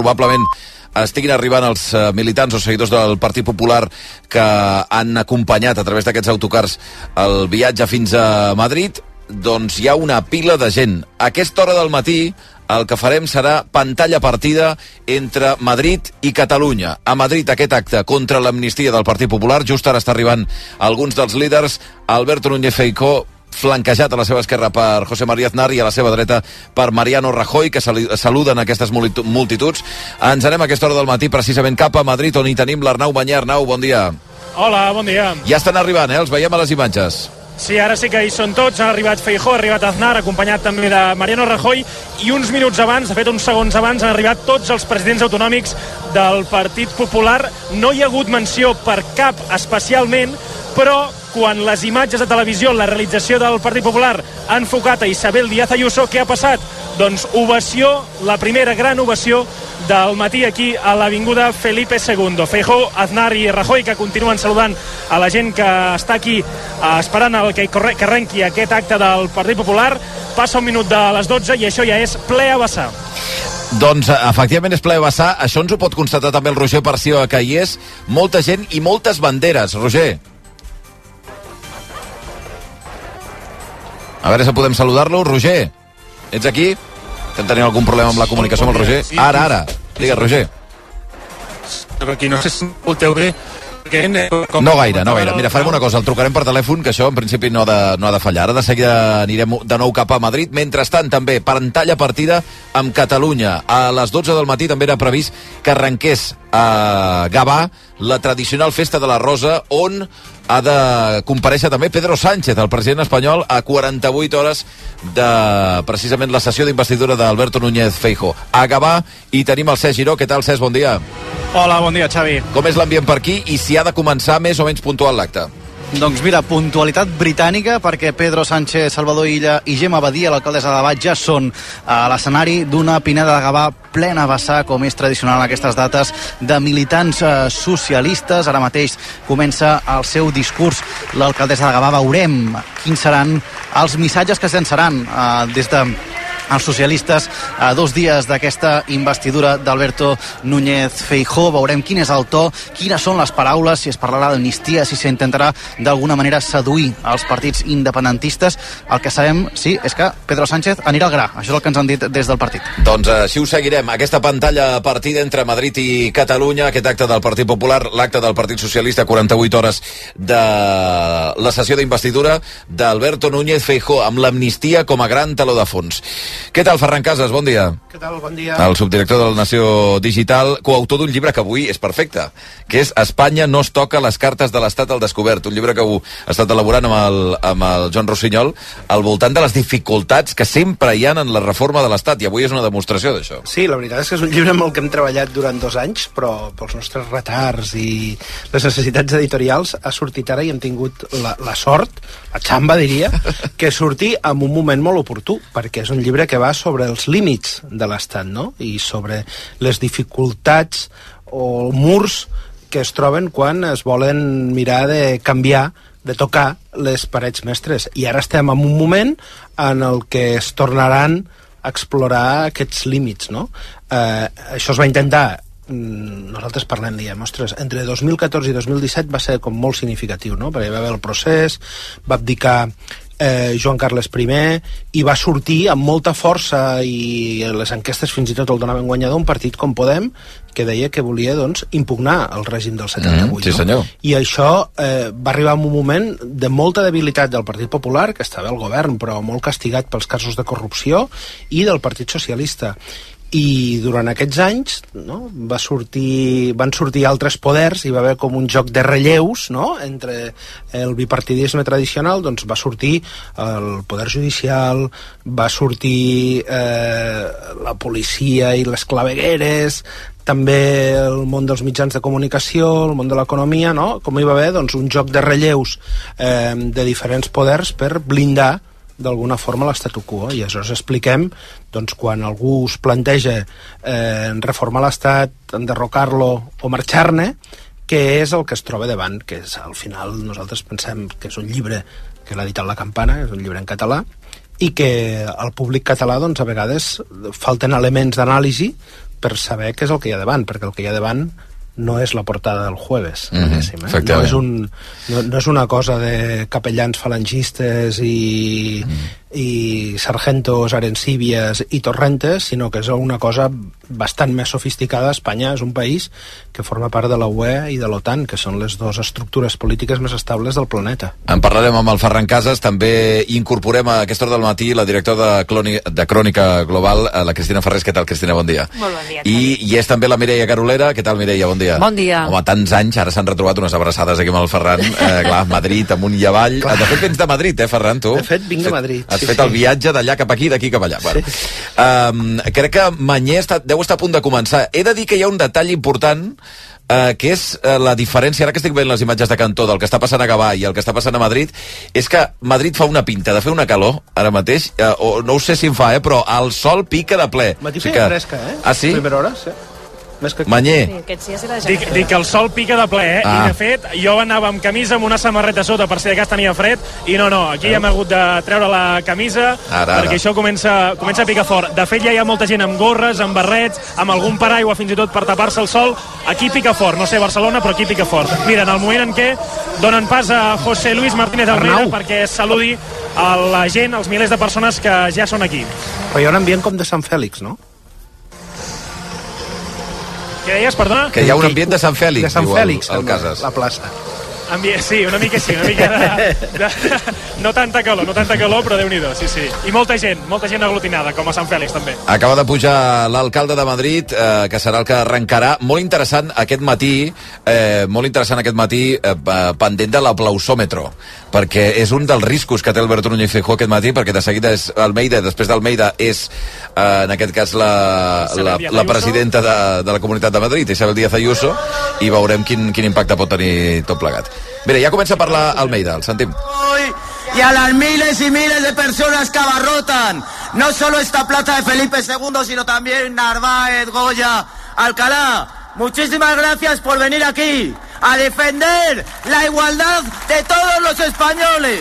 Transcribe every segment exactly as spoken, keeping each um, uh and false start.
probablement estiguin arribant els militants o seguidors del Partit Popular que han acompanyat a través d'aquests autocars el viatge fins a Madrid, doncs hi ha una pila de gent. A aquesta hora del matí el que farem serà pantalla partida entre Madrid i Catalunya. A Madrid aquest acte contra l'amnistia del Partit Popular, just ara està arribant alguns dels líders, Alberto Núñez Feijóo, flanquejat a la seva esquerra per José María Aznar i a la seva dreta per Mariano Rajoy, que saluden aquestes multituds. Ens anem a aquesta hora del matí precisament cap a Madrid, on hi tenim l'Arnau Banyar. Arnau, bon dia. Hola, bon dia. Ja estan arribant, eh? Els veiem a les imatges. Sí, ara sí que hi són tots. Ha arribat Feijóo, ha arribat Aznar, acompanyat també de Mariano Rajoy, i uns minuts abans, de fet uns segons abans, han arribat tots els presidents autonòmics del Partit Popular. No hi ha hagut menció per cap especialment, però quan les imatges de televisió, la realització del Partit Popular ha enfocat a Isabel Díaz Ayuso, què ha passat? Doncs ovació, la primera gran ovació del matí aquí a l'avinguda Felipe segundo. Feijóo, Aznar i Rajoy, que continuen saludant a la gent que està aquí eh, esperant el que, que arrenqui aquest acte del Partit Popular. Passa un minut de les dotze i això ja és ple a vessar. Doncs efectivament és ple a vessar. Això ens ho pot constatar també el Roger Parció, que hi és. Molta gent i moltes banderes. Roger. A veure si podem saludar-lo. Roger, ets aquí? Estem tenint algun problema amb la comunicació amb el Roger? Ara, ara. Digues, Roger. Aquí no sé si escolteu bé. No gaire, no gaire. Mira, farem una cosa, el trucarem per telèfon, que això en principi no ha de, no ha de fallar. Ara de seguida anirem de nou cap a Madrid. Mentrestant, també, pantalla partida amb Catalunya. A les dotze del matí també era previst que arrenqués a Gavà la tradicional Festa de la Rosa, on ha de comparèixer també Pedro Sánchez, el president espanyol, a quaranta-vuit hores de precisament la sessió d'investidura d'Alberto Núñez Feijóo. A Gavà hi tenim el Cesc Giró. Què tal, Cesc? Bon dia. Hola, bon dia, Xavi. Com és l'ambient per aquí i si ha de començar més o menys puntual l'acte? Doncs mira, puntualitat britànica, perquè Pedro Sánchez, Salvador Illa i Gemma Badia, l'alcaldessa de Gavà, ja són a l'escenari d'una pineda de Gavà plena a vessar, com és tradicional en aquestes dates, de militants eh, socialistes. Ara mateix comença el seu discurs l'alcaldessa de Gavà. Veurem quins seran els missatges que es llançaran eh, des de els socialistes a dos dies d'aquesta investidura d'Alberto Núñez Feijóo. Veurem quin és el to, quines són les paraules, si es parlarà d'amnistia, si s'intentarà d'alguna manera seduir els partits independentistes. El que sabem, sí, és que Pedro Sánchez anirà al gra. Això és el que ens han dit des del partit. Doncs així ho seguirem. Aquesta pantalla partida entre Madrid i Catalunya, aquest acte del Partit Popular, l'acte del Partit Socialista, quaranta-vuit hores de la sessió d'investidura d'Alberto Núñez Feijóo, amb l'amnistia com a gran taló de fons. Què tal, Ferran Casas? Bon dia. Què tal? Bon dia. El subdirector de la Nació Digital, coautor d'un llibre que avui és perfecte, que és Espanya no es toca les cartes de l'Estat al descobert, un llibre que heu estat elaborant amb el, amb el Joan Rossinyol al voltant de les dificultats que sempre hi ha en la reforma de l'Estat, i avui és una demostració d'això. Sí, la veritat és que és un llibre amb el que hem treballat durant dos anys, però pels nostres retards i les necessitats editorials ha sortit ara i hem tingut la, la sort, la xamba diria, que surti en un moment molt oportú, perquè és un llibre que va sobre els límits de l'Estat, no? I sobre les dificultats o murs que es troben quan es volen mirar de canviar, de tocar les parets mestres. I ara estem en un moment en el que es tornaran a explorar aquests límits, no? Eh, això es va intentar, nosaltres parlem, diem, ostres, entre dos mil catorze i dos mil disset va ser com molt significatiu, no? Perquè va haver el procés, va abdicar eh, Joan Carles primer, i va sortir amb molta força, i les enquestes fins i tot el donaven guanyador, un partit com Podem, que deia que volia, doncs, impugnar el règim del setanta-vuit. Mm, sí, senyor. No? I això eh, va arribar en un moment de molta debilitat del Partit Popular, que estava al govern, però molt castigat pels casos de corrupció, i del Partit Socialista. I durant aquests anys, no, va sortir, van sortir altres poders, i va haver com un joc de relleus, no, entre el bipartidisme tradicional. Doncs va sortir el poder judicial, va sortir eh, la policia i les clavegueres, també el món dels mitjans de comunicació, el món de l'economia, no? Com hi va haver, doncs, un joc de relleus eh, de diferents poders per blindar d'alguna forma l'estatu quo. I aleshores expliquem, doncs, quan algú es planteja eh, reformar l'Estat, enderrocar-lo o marxar-ne, què és el que es troba davant, que és, al final nosaltres pensem que és un llibre que l'ha editat La Campana, és un llibre en català, i que al públic català, doncs, a vegades falten elements d'anàlisi per saber què és el que hi ha davant, perquè el que hi ha davant no és la portada del jueves, mm-hmm, eh? no, és un, no, no és una cosa de capellans falangistes i, mm. i sargentos, arencíbies i torrentes, sinó que és una cosa bastant més sofisticada. Espanya és un país que forma part de la U E i de l'OTAN, que són les dues estructures polítiques més estables del planeta. En parlarem amb el Ferran Casas. També incorporem a aquesta hora del matí la directora de, Cloni, de Crònica Global, la Cristina Ferrés. Què tal, Cristina? Bon dia. Molt bon dia. I, i és també la Mireia Carolera. Què tal, Mireia? Bon dia. Bon dia. Home, tants anys, ara s'han retrobat unes abraçades aquí amb el Ferran. Eh, clar, Madrid, amunt i avall. Clar. De fet, vens de Madrid, eh, Ferran, tu? De fet, vinc de Madrid. Has sí, fet sí. el viatge d'allà cap aquí, d'aquí cap allà. Sí. Bueno, um, crec que Manyer està, deu estar a punt de començar. He de dir que hi ha un detall important, Uh, que és uh, la diferència, ara que estic veient les imatges de Cantó del que està passant a Gavà i el que està passant a Madrid, és que Madrid fa una pinta de fer una calor ara mateix, uh, o no ho sé si en fa, eh, però el sol pica de ple. Matí o sigui feia que... fresca, eh? Ah, sí? Primera hora, sí. Més que... Manyer. Sí, aquest sí, serà Dic, dic que el sol pica de ple, eh? Ah. I de fet, jo anava amb camisa amb una samarreta sota per si de cas tenia fred, i no, no, aquí eh? hem hagut de treure la camisa Ara, ara. perquè això comença, comença a picar fort. De fet, ja hi ha molta gent amb gorres, amb barrets, amb algun paraigua fins i tot per tapar-se el sol. Aquí pica fort, no sé Barcelona, però aquí pica fort. Mira, en el moment en què donen pas a José Luis Martínez Almeida Arnau. perquè saludi a la gent, els milers de persones que ja són aquí. Però hi ha un ambient com de Sant Fèlix, no? Què deies, perdona? Que hi ha un ambient de Sant Fèlix, de Sant diu Fèlix, el, el Casas. la plaça. Ambi sí, una mica sí, una mica de, de, no tanta calor, no tanta calor, però Déu-n'hi-do, sí, sí. I molta gent, molta gent aglutinada, com a Sant Fèlix també. Acaba de pujar l'alcalde de Madrid, eh, que serà el que arrencarà. Molt interessant aquest matí, eh, molt interessant aquest matí, eh, pendent de l'aplausòmetro, perquè és un dels riscos que té Alberto Núñez Feijóo aquest matí, perquè de seguida és Almeida, després d'Almeida és, eh, en aquest cas, la, la, la presidenta de, de la Comunitat de Madrid, Isabel Díaz Ayuso, i veurem quin, quin impacte pot tenir tot plegat. Mira, ya comienza a parlar Almeida, el sentim. Y a las miles y miles de personas que abarrotan no solo esta plaza de Felipe segundo, sino también Narváez, Goya, Alcalá. Muchísimas gracias por venir aquí a defender la igualdad de todos los españoles.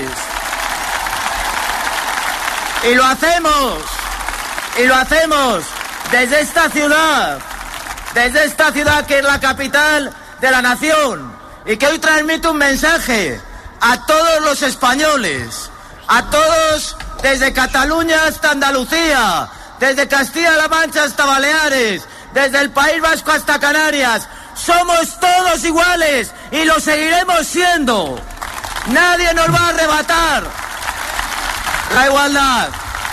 Y lo hacemos, y lo hacemos desde esta ciudad, desde esta ciudad que es la capital de la nación. Y que hoy transmite un mensaje a todos los españoles, a todos desde Cataluña hasta Andalucía, desde Castilla-La Mancha hasta Baleares, desde el País Vasco hasta Canarias. Somos todos iguales y lo seguiremos siendo. Nadie nos va a arrebatar la igualdad.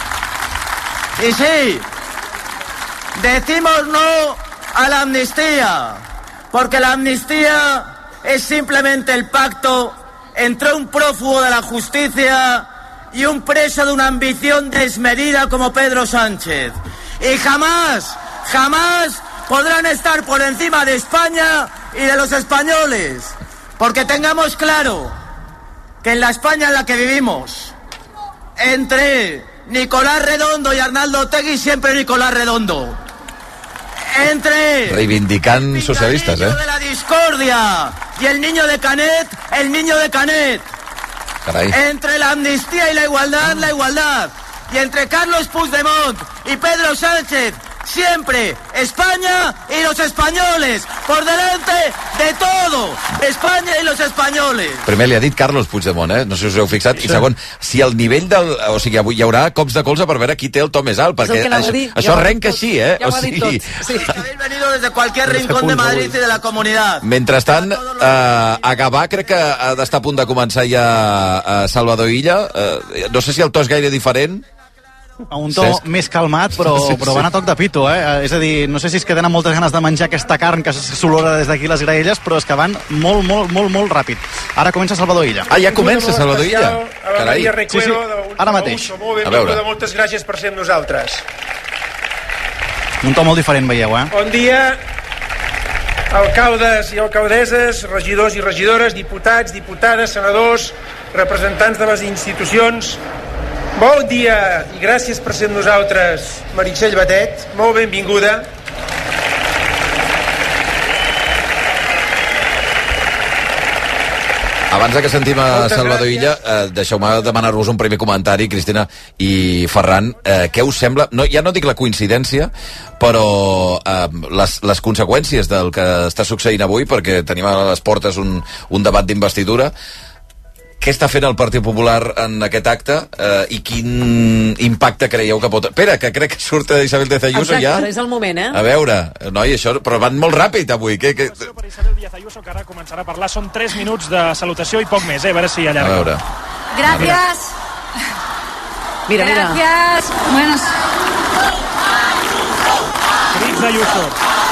Y sí, decimos no a la amnistía, porque la amnistía es simplemente el pacto entre un prófugo de la justicia y un preso de una ambición desmedida como Pedro Sánchez. Y jamás, jamás podrán estar por encima de España y de los españoles. Porque tengamos claro que en la España en la que vivimos, entre Nicolás Redondo y Arnaldo Otegi, siempre Nicolás Redondo. Entre reivindicant socialistes, eh? de la discordia y el niño de Canet, el niño de Canet. Carai. Entre la amnistía y la igualdad, la igualdad. Y entre Carlos Puigdemont y Pedro Sánchez, siempre España y los españoles, por delante de todo, España y los españoles. Primer li ha dit Carlos Puigdemont, eh? No sé si us heu fixat. Sí. I segon, si el nivell del... O sigui, avui hi haurà cops de colze per veure qui té el to més alt, perquè això, això ja arrenca així, eh? Ja o sigui... Sí. Habéis venido desde cualquier rincón de Madrid y de la comunidad. Mentrestant, eh, a Gavà crec que ha d'estar a punt de començar ja a Salvador Illa. Eh, no sé si el to és gaire diferent. A un to Cesc. més calmat, però, sí, sí. però van a toc de pito, eh? És a dir, no sé si és que tenen moltes ganes de menjar aquesta carn que s'olora des d'aquí les graelles, però és que van molt, molt, molt, molt ràpid. Ara comença Salvador Illa. Ah, ja comença Salvador Illa? A la Maria Recuero, sí, sí. Ara mateix. Molt benvinguda, moltes gràcies per ser amb nosaltres. Un to molt diferent, veieu, eh? Bon dia, alcaldes i alcaldesses, regidors i regidores, diputats, diputades, senadors, representants de les institucions. Bon dia i gràcies per ser amb nosaltres, Meritxell Batet, molt benvinguda. Abans que sentim a Salvador Illa, eh, deixeu-me demanar-vos un primer comentari, Cristina i Ferran. Eh, què us sembla? No, ja no dic la coincidència, però eh, les, les conseqüències del que està succeint avui, perquè tenim a les portes un, un debat d'investidura. Què està fent el Partit Popular en aquest acte eh, i quin impacte creieu que pot... Espera, que crec que surt Isabel Díaz Ayuso. Exacte, ja. és el moment, eh? A veure, noi, això... Però van molt ràpid avui. Que, que... Per Isabel Díaz Ayuso, que ara començarà a parlar. Són tres minuts de salutació i poc més, eh? A veure si allarga. A veure. Gracias. Mira, mira. Gracias. Buenos. Crits d'Ayuso.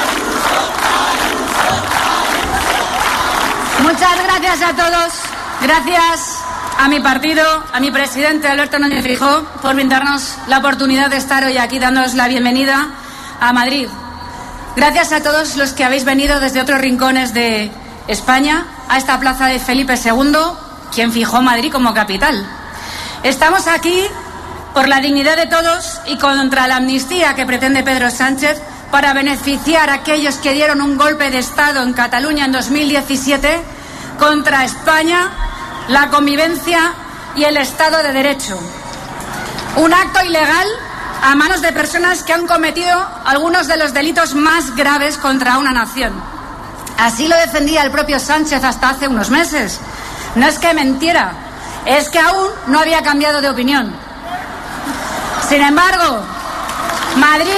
Muchas gracias a todos. Gracias a mi partido, a mi presidente Alberto Núñez Feijóo, por brindarnos la oportunidad de estar hoy aquí dándonos la bienvenida a Madrid. Gracias a todos los que habéis venido desde otros rincones de España a esta plaza de Felipe segundo, quien fijó Madrid como capital. Estamos aquí por la dignidad de todos y contra la amnistía que pretende Pedro Sánchez para beneficiar a aquellos que dieron un golpe de Estado en Cataluña en dos mil diecisiete contra España, la convivencia y el Estado de Derecho. Un acto ilegal a manos de personas que han cometido algunos de los delitos más graves contra una nación. Así lo defendía el propio Sánchez hasta hace unos meses. No es que mentiera, es que aún no había cambiado de opinión. Sin embargo, Madrid...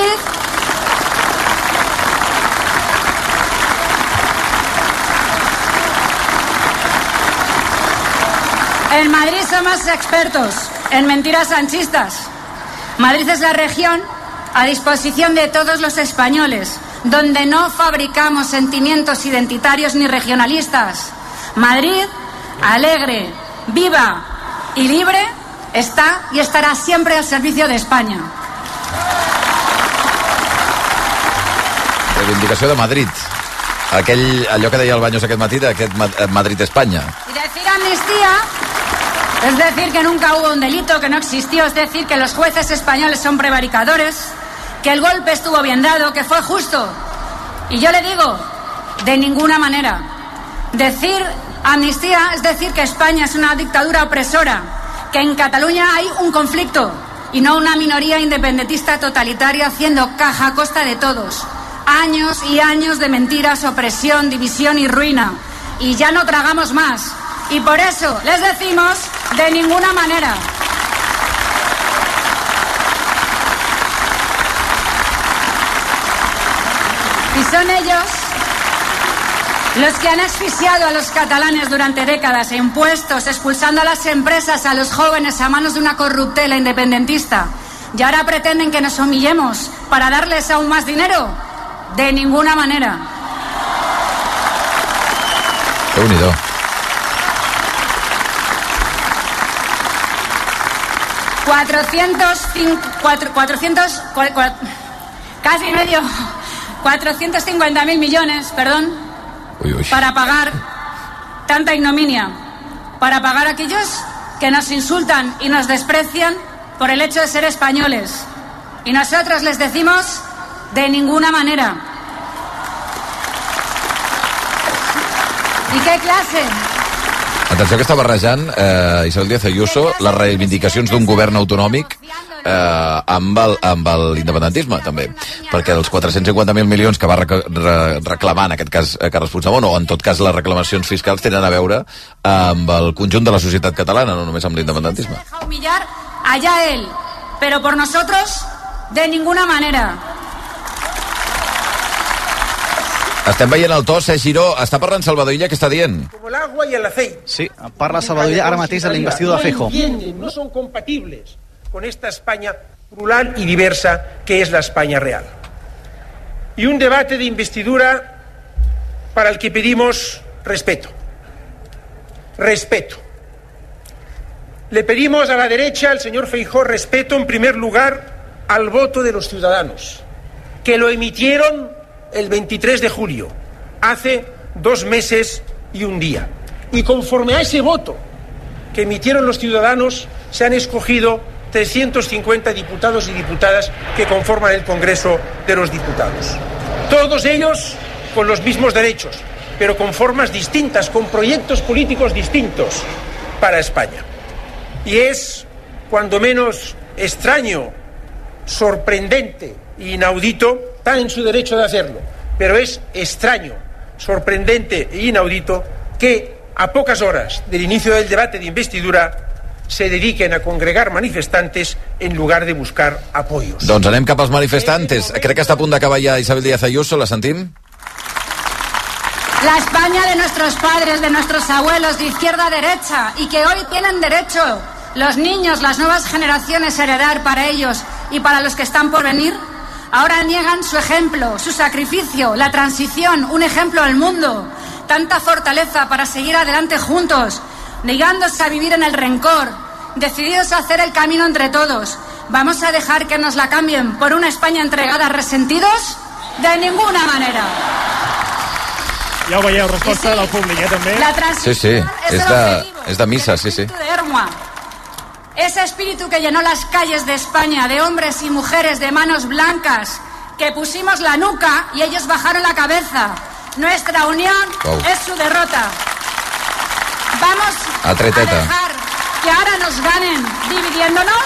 En Madrid somos expertos en mentiras sanchistas. Madrid es la región a disposición de todos los españoles, donde no fabricamos sentimientos identitarios ni regionalistas. Madrid, alegre, viva y libre, está y estarà siempre al servicio de España. Reivindicació de Madrid. Aquell, allò que deia el Baños aquest matí d'aquest Madrid-Espanya. Y decir amnistía es decir que nunca hubo un delito, que no existió, es decir que los jueces españoles son prevaricadores, que el golpe estuvo bien dado, que fue justo. Y yo le digo, de ninguna manera. Decir amnistía es decir que España es una dictadura opresora, que en Cataluña hay un conflicto y no una minoría independentista totalitaria haciendo caja a costa de todos. Años y años de mentiras, opresión, división y ruina. Y ya no tragamos más. Y por eso les decimos, de ninguna manera. Y son ellos los que han asfixiado a los catalanes durante décadas, impuestos, expulsando a las empresas, a los jóvenes a manos de una corruptela independentista. Y ahora pretenden que nos humillemos para darles aún más dinero. De ninguna manera. Déu-n'hi-do. cuatrocientos, cuatro, cuatrocientos, casi medio, cuatrocientos cincuenta mil millones, perdón, uy, uy. para pagar tanta ignominia, para pagar a aquellos que nos insultan y nos desprecian por el hecho de ser españoles. Y nosotros les decimos, de ninguna manera. ¿Y qué clase? Atenció que està barrejant eh, Isabel Díaz Ayuso les reivindicacions d'un govern autonòmic eh, amb el, amb l'independentisme també, perquè els quatre-cents cinquanta mil milions que va rec re reclamar en aquest cas Carles Puigdemont, o en tot cas les reclamacions fiscals, tenen a veure amb el conjunt de la societat catalana, no només amb l'independentisme. Deja humillar allá él, pero por nosotros de ninguna manera. Estem veient el to, Cesc Giró. Està parlant Salvador Illa, què està dient? Como el agua y el aceite. Sí, parla Salvador Illa ara mateix de la investidura de Feijóo. No entienden, no son compatibles con esta España plural y diversa que es la España real. Y un debate de investidura para el que pedimos respeto. Respeto. Le pedimos a la derecha, al señor Feijóo, respeto en primer lugar al voto de los ciudadanos, que lo emitieron el veintitrés de julio, hace dos meses y un día. Y conforme a ese voto que emitieron los ciudadanos, se han escogido trescientos cincuenta diputados y diputadas que conforman el Congreso de los Diputados. Todos ellos con los mismos derechos, pero con formas distintas, con proyectos políticos distintos para España. Y es, cuando menos, extraño, sorprendente e inaudito, tan en su derecho de hacerlo, pero es extraño, sorprendente e inaudito que a pocas horas del inicio del debate de investidura se dediquen a congregar manifestantes en lugar de buscar apoyos. Doncs anem cap als manifestantes. Crec que està a punt d'acabar ja Isabel Díaz Ayuso, la sentim? La España de nuestros padres, de nuestros abuelos, de izquierda a derecha, y que hoy tienen derecho los niños, las nuevas generaciones a heredar para ellos y para los que están por venir, ahora niegan su ejemplo, su sacrificio, la transición, un ejemplo al mundo, tanta fortaleza para seguir adelante juntos, negándose a vivir en el rencor, decididos a hacer el camino entre todos. ¿Vamos a dejar que nos la cambien por una España entregada a resentidos? De ninguna manera. Ja ho veieu, resposta sí, sí. del públic, eh, també. La transición sí, sí. es, és, el de, és de missa, sí, sí. De Ermua. Ese espíritu que llenó las calles de España de hombres y mujeres de manos blancas, que pusimos la nuca y ellos bajaron la cabeza. Nuestra unión wow. es su derrota. Vamos a, a dejar que ahora nos ganen dividiéndonos?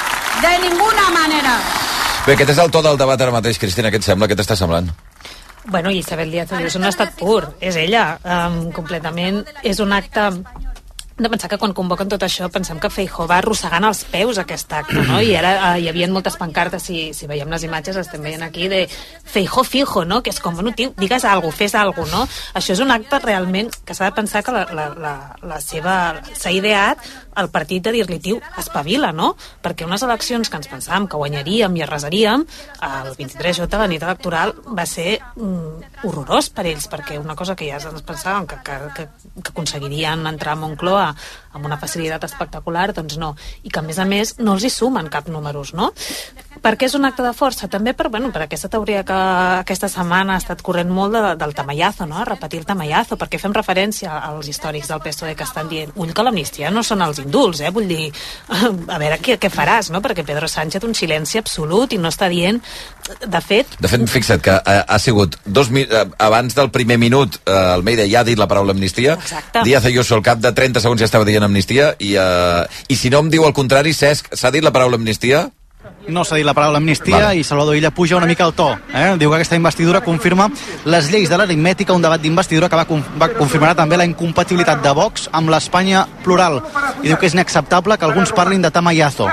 De ninguna manera. Bé, aquest és el to del debat ara mateix, Cristina, què et sembla? Què t'està semblant? Bueno, Isabel Díaz Ayuso no ha estat pur, és ella, um, completament. És un acte de pensar que quan convoquen tot això pensem que Feijóo va arrossegant els peus aquest acte, no? I ara uh, hi havia moltes pancartes, si, si veiem les imatges estem veient aquí, de Feijóo fijo, no? Que és com, bueno, tio, digues alguna cosa, fes alguna cosa, no? Això és un acte realment que s'ha de pensar que la, la, la, la seva... s'ha ideat el partit de dir-li, tio, espavila, no? Perquè unes eleccions que ens pensàvem que guanyaríem i arrasaríem, el vint-i-tres J, la nit electoral, va ser mm, horrorós per ells, perquè una cosa que ja ens pensàvem que, que, que, que aconseguirien entrar a Moncloa amb una facilitat espectacular, doncs no. I que, a més a més, no els hi sumen cap números, no? Perquè és un acte de força, també per, bueno, per aquesta teoria que aquesta setmana ha estat corrent molt de, del tamallazo, no? Repetir el tamallazo, perquè fem referència als històrics del P S O E que estan dient, ull, que l'amnistia no són els indults, eh? Vull dir, a veure què, què faràs, no? Perquè Pedro Sánchez un silenci absolut i no està dient, de fet... De fet, fixa't que ha, ha sigut dos mi... abans del primer minut eh, Almeida ja ha dit la paraula amnistia. Exacte. Díaz Ayuso al cap de trenta segons ja estava dient amnistia i, uh, i si no em diu el contrari, Cesc, s'ha dit la paraula amnistia? No s'ha dit la paraula amnistia vale. I Salvador Illa puja una mica el to, eh? Diu que aquesta investidura confirma les lleis de l'aritmètica, un debat d'investidura que va, va confirmarà també la incompatibilitat de Vox amb l'Espanya plural, i diu que és inacceptable que alguns parlin de tamallazo.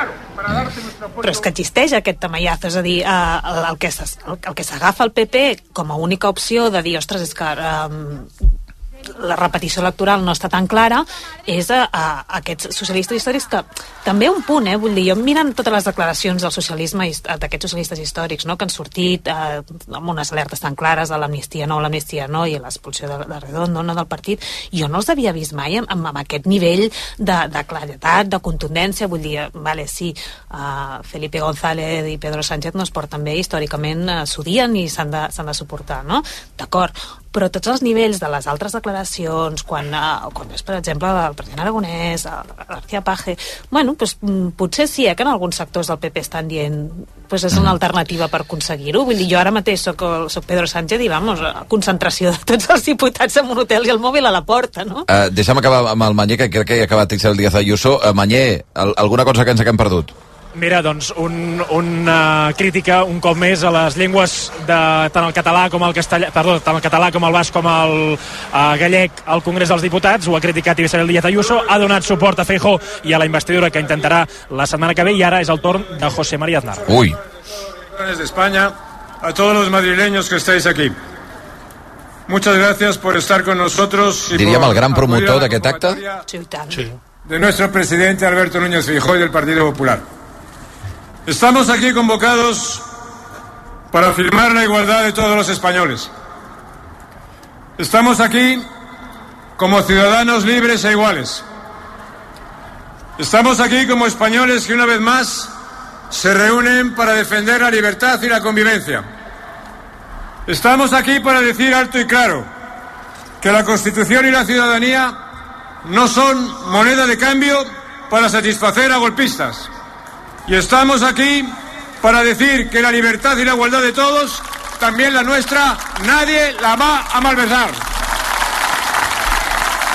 Però és que existeix aquest tamallazo, és a dir, eh, el que el que s'agafa el P P com a única opció de dir, ostres, és que eh, la repetició electoral no està tan clara, és a, a, a aquests socialistes històrics que també un punt, eh, vull dir, jo mirant totes les declaracions del socialisme, d'aquests socialistes històrics, no, que han sortit eh, amb unes alertes tan clares de l'amnistia no, l'amnistia no, i l'expulsió de, de Redondo, no, del partit, jo no els havia vist mai amb, amb aquest nivell de, de claretat, de contundència, vull dir, vale, sí, uh, Felipe González i Pedro Sánchez no es porten bé, històricament uh, s'odien i s'han de, s'han de suportar, no? D'acord, però tots els nivells de les altres declaracions, quan, uh, quan és, per exemple, el president Aragonès, el García Page, bueno, pues, potser sí, eh, que en alguns sectors del P P estan dient pues és una alternativa per aconseguir-ho. Vull dir, jo ara mateix soc, soc Pedro Sánchez i, vamos, concentració de tots els diputats en un hotel i el mòbil a la porta, no? Uh, deixa'm acabar amb el Manyer, que crec que ha acabat Isabel Díaz Ayuso. Uh, Manyer, alguna cosa que ens haguem perdut? Mira, doncs, un, una crítica un cop més a les llengües de tant el català com el castellà, perdó, tant el català com el basc com el uh, gallec al Congrés dels Diputats. Ho ha criticat Isabel Díaz Ayuso, ha donat suport a Feijóo i a la investidura que intentarà la setmana que ve, i ara és el torn de José María Aznar. Uy. De España, a todos los madrileños que estáis aquí. Muchas gracias por estar con nosotros. Diríem el gran promotor d'aquest acte? Sí, tant. Sí. De nuestro presidente Alberto Núñez Feijóo y del Partido Popular. Estamos aquí convocados para afirmar la igualdad de todos los españoles. Estamos aquí como ciudadanos libres e iguales. Estamos aquí como españoles que una vez más se reúnen para defender la libertad y la convivencia. Estamos aquí para decir alto y claro que la Constitución y la ciudadanía no son moneda de cambio para satisfacer a golpistas. Y estamos aquí para decir que la libertad y la igualdad de todos, también la nuestra, nadie la va a malversar.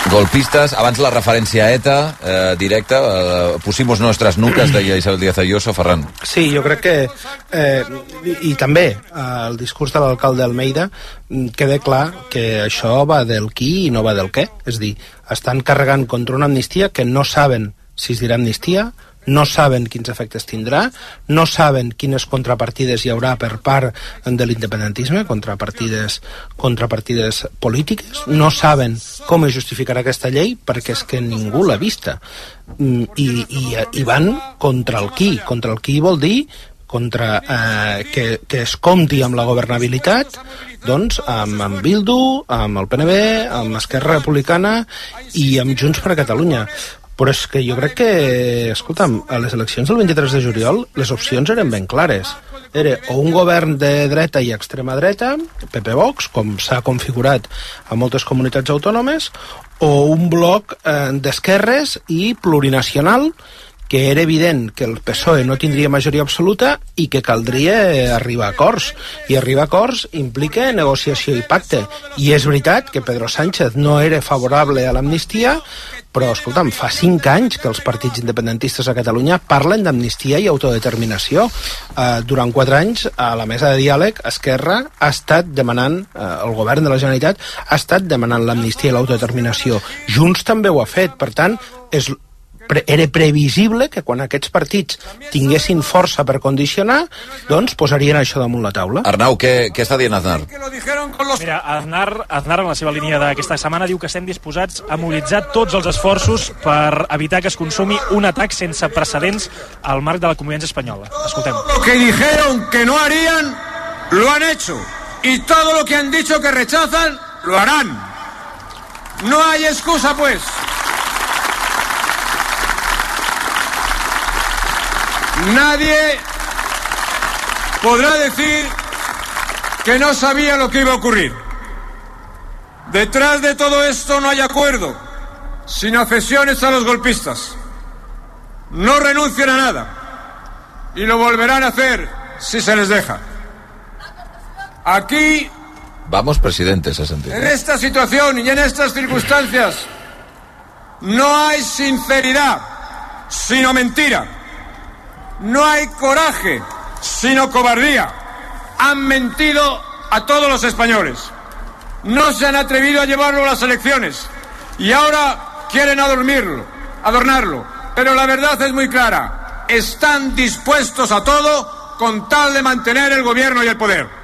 Golpistes, abans la referència a ETA, eh, directa, eh, pusimos nuestras nucas, deia Isabel Díaz Ayuso. Ferran. Sí, jo crec que, eh, i, i també eh, el discurs de l'alcalde Almeida queda clar que això va del qui i no va del què. És dir, estan carregant contra una amnistia que no saben si es dirà amnistia, no saben quins efectes tindrà, no saben quines contrapartides hi haurà per part de l'independentisme, contrapartides, contrapartides polítiques, no saben com es justificarà aquesta llei perquè és que ningú l'ha vista. I, i, i van contra el qui. Contra el qui vol dir contra eh, que, que es compti amb la governabilitat, doncs amb, amb Bildu, amb el P N B, amb Esquerra Republicana i amb Junts per a Catalunya. Però és que jo crec que, escolta'm, a les eleccions del vint-i-tres de juliol les opcions eren ben clares. Era o un govern de dreta i extrema dreta, P P Vox, com s'ha configurat a moltes comunitats autònomes, o un bloc eh, d'esquerres i plurinacional, que era evident que el P S O E no tindria majoria absoluta i que caldria arribar a acords. I arribar a acords implica negociació i pacte. I és veritat que Pedro Sánchez no era favorable a l'amnistia, però, escolta'm, fa cinc anys que els partits independentistes a Catalunya parlen d'amnistia i autodeterminació. Uh, durant quatre anys, a la mesa de diàleg, Esquerra ha estat demanant, uh, el govern de la Generalitat ha estat demanant l'amnistia i l'autodeterminació. Junts també ho ha fet, per tant, és... era previsible que quan aquests partits tinguessin força per condicionar, doncs posarien això damunt la taula. Arnau, què, què està dient Aznar? Mira, Aznar, Aznar en la seva línia d'aquesta setmana diu que estem disposats a mobilitzar tots els esforços per evitar que es consumi un atac sense precedents al marc de la convivència espanyola. Escoltem. Lo que dijeron que no harían, lo han hecho. Y todo lo que han dicho que rechazan, lo harán. No hay excusa, pues. Nadie podrá decir que no sabía lo que iba a ocurrir. Detrás de todo esto no hay acuerdo, sino cesiones a los golpistas. No renuncian a nada y lo volverán a hacer si se les deja. Aquí, vamos, presidente, se sentido. En esta situación y en estas circunstancias, no hay sinceridad, sino mentira. No hay coraje, sino cobardía. Han mentido a todos los españoles. No se han atrevido a llevarlo a las elecciones. Y ahora quieren adormirlo, adornarlo. Pero la verdad es muy clara. Están dispuestos a todo con tal de mantener el gobierno y el poder.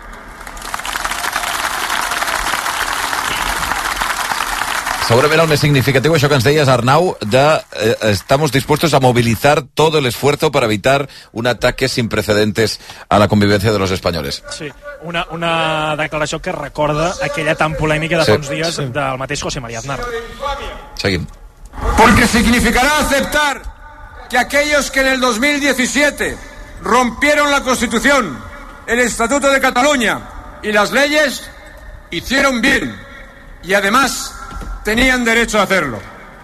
Segurament el més significatiu, això que ens deies, Arnau, de eh, estamos dispuestos a movilizar todo el esfuerzo para evitar un ataque sin precedentes a la convivencia de los españoles. Sí, una, una declaració que recorda aquella tan polèmica de sí, fa uns dies sí. del mateix José María Aznar. Seguim. Porque significará aceptar que aquellos que en el dos mil diecisiete rompieron la Constitución, el Estatuto de Cataluña y las leyes, hicieron bien y además tenían derecho a hacerlo.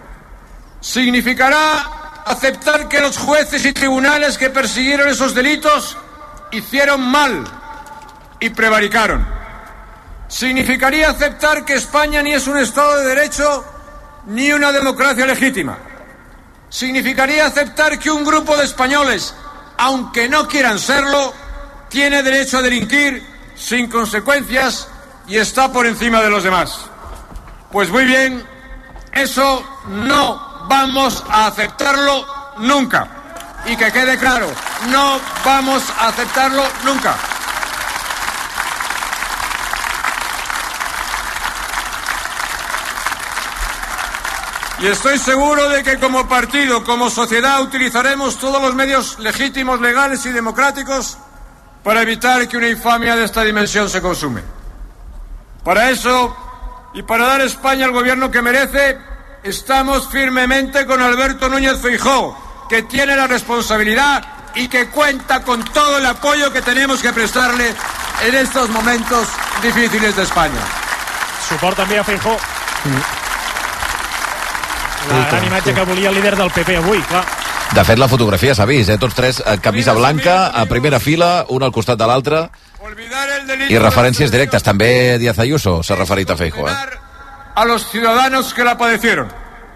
Significará aceptar que los jueces y tribunales que persiguieron esos delitos hicieron mal y prevaricaron. Significaría aceptar que España ni es un Estado de Derecho ni una democracia legítima. Significaría aceptar que un grupo de españoles, aunque no quieran serlo, tiene derecho a delinquir sin consecuencias y está por encima de los demás. Pues muy bien, eso no vamos a aceptarlo nunca. Y que quede claro, no vamos a aceptarlo nunca. Y estoy seguro de que como partido, como sociedad, utilizaremos todos los medios legítimos, legales y democráticos para evitar que una infamia de esta dimensión se consume. Para eso, y para dar a España el gobierno que merece, estamos firmemente con Alberto Núñez Feijóo, que tiene la responsabilidad y que cuenta con todo el apoyo que tenemos que prestarle en estos momentos difíciles de España. Suport també a Feijóo. La gran imatge que volia el líder del P P avui, clar. De fet, la fotografia s'ha vist, eh? Tots tres a camisa blanca, a primera fila, un al costat de l'altre, i referències directes. També Díaz Ayuso s'ha referit a Feijóo, eh? a los ciudadanos que la padecieron.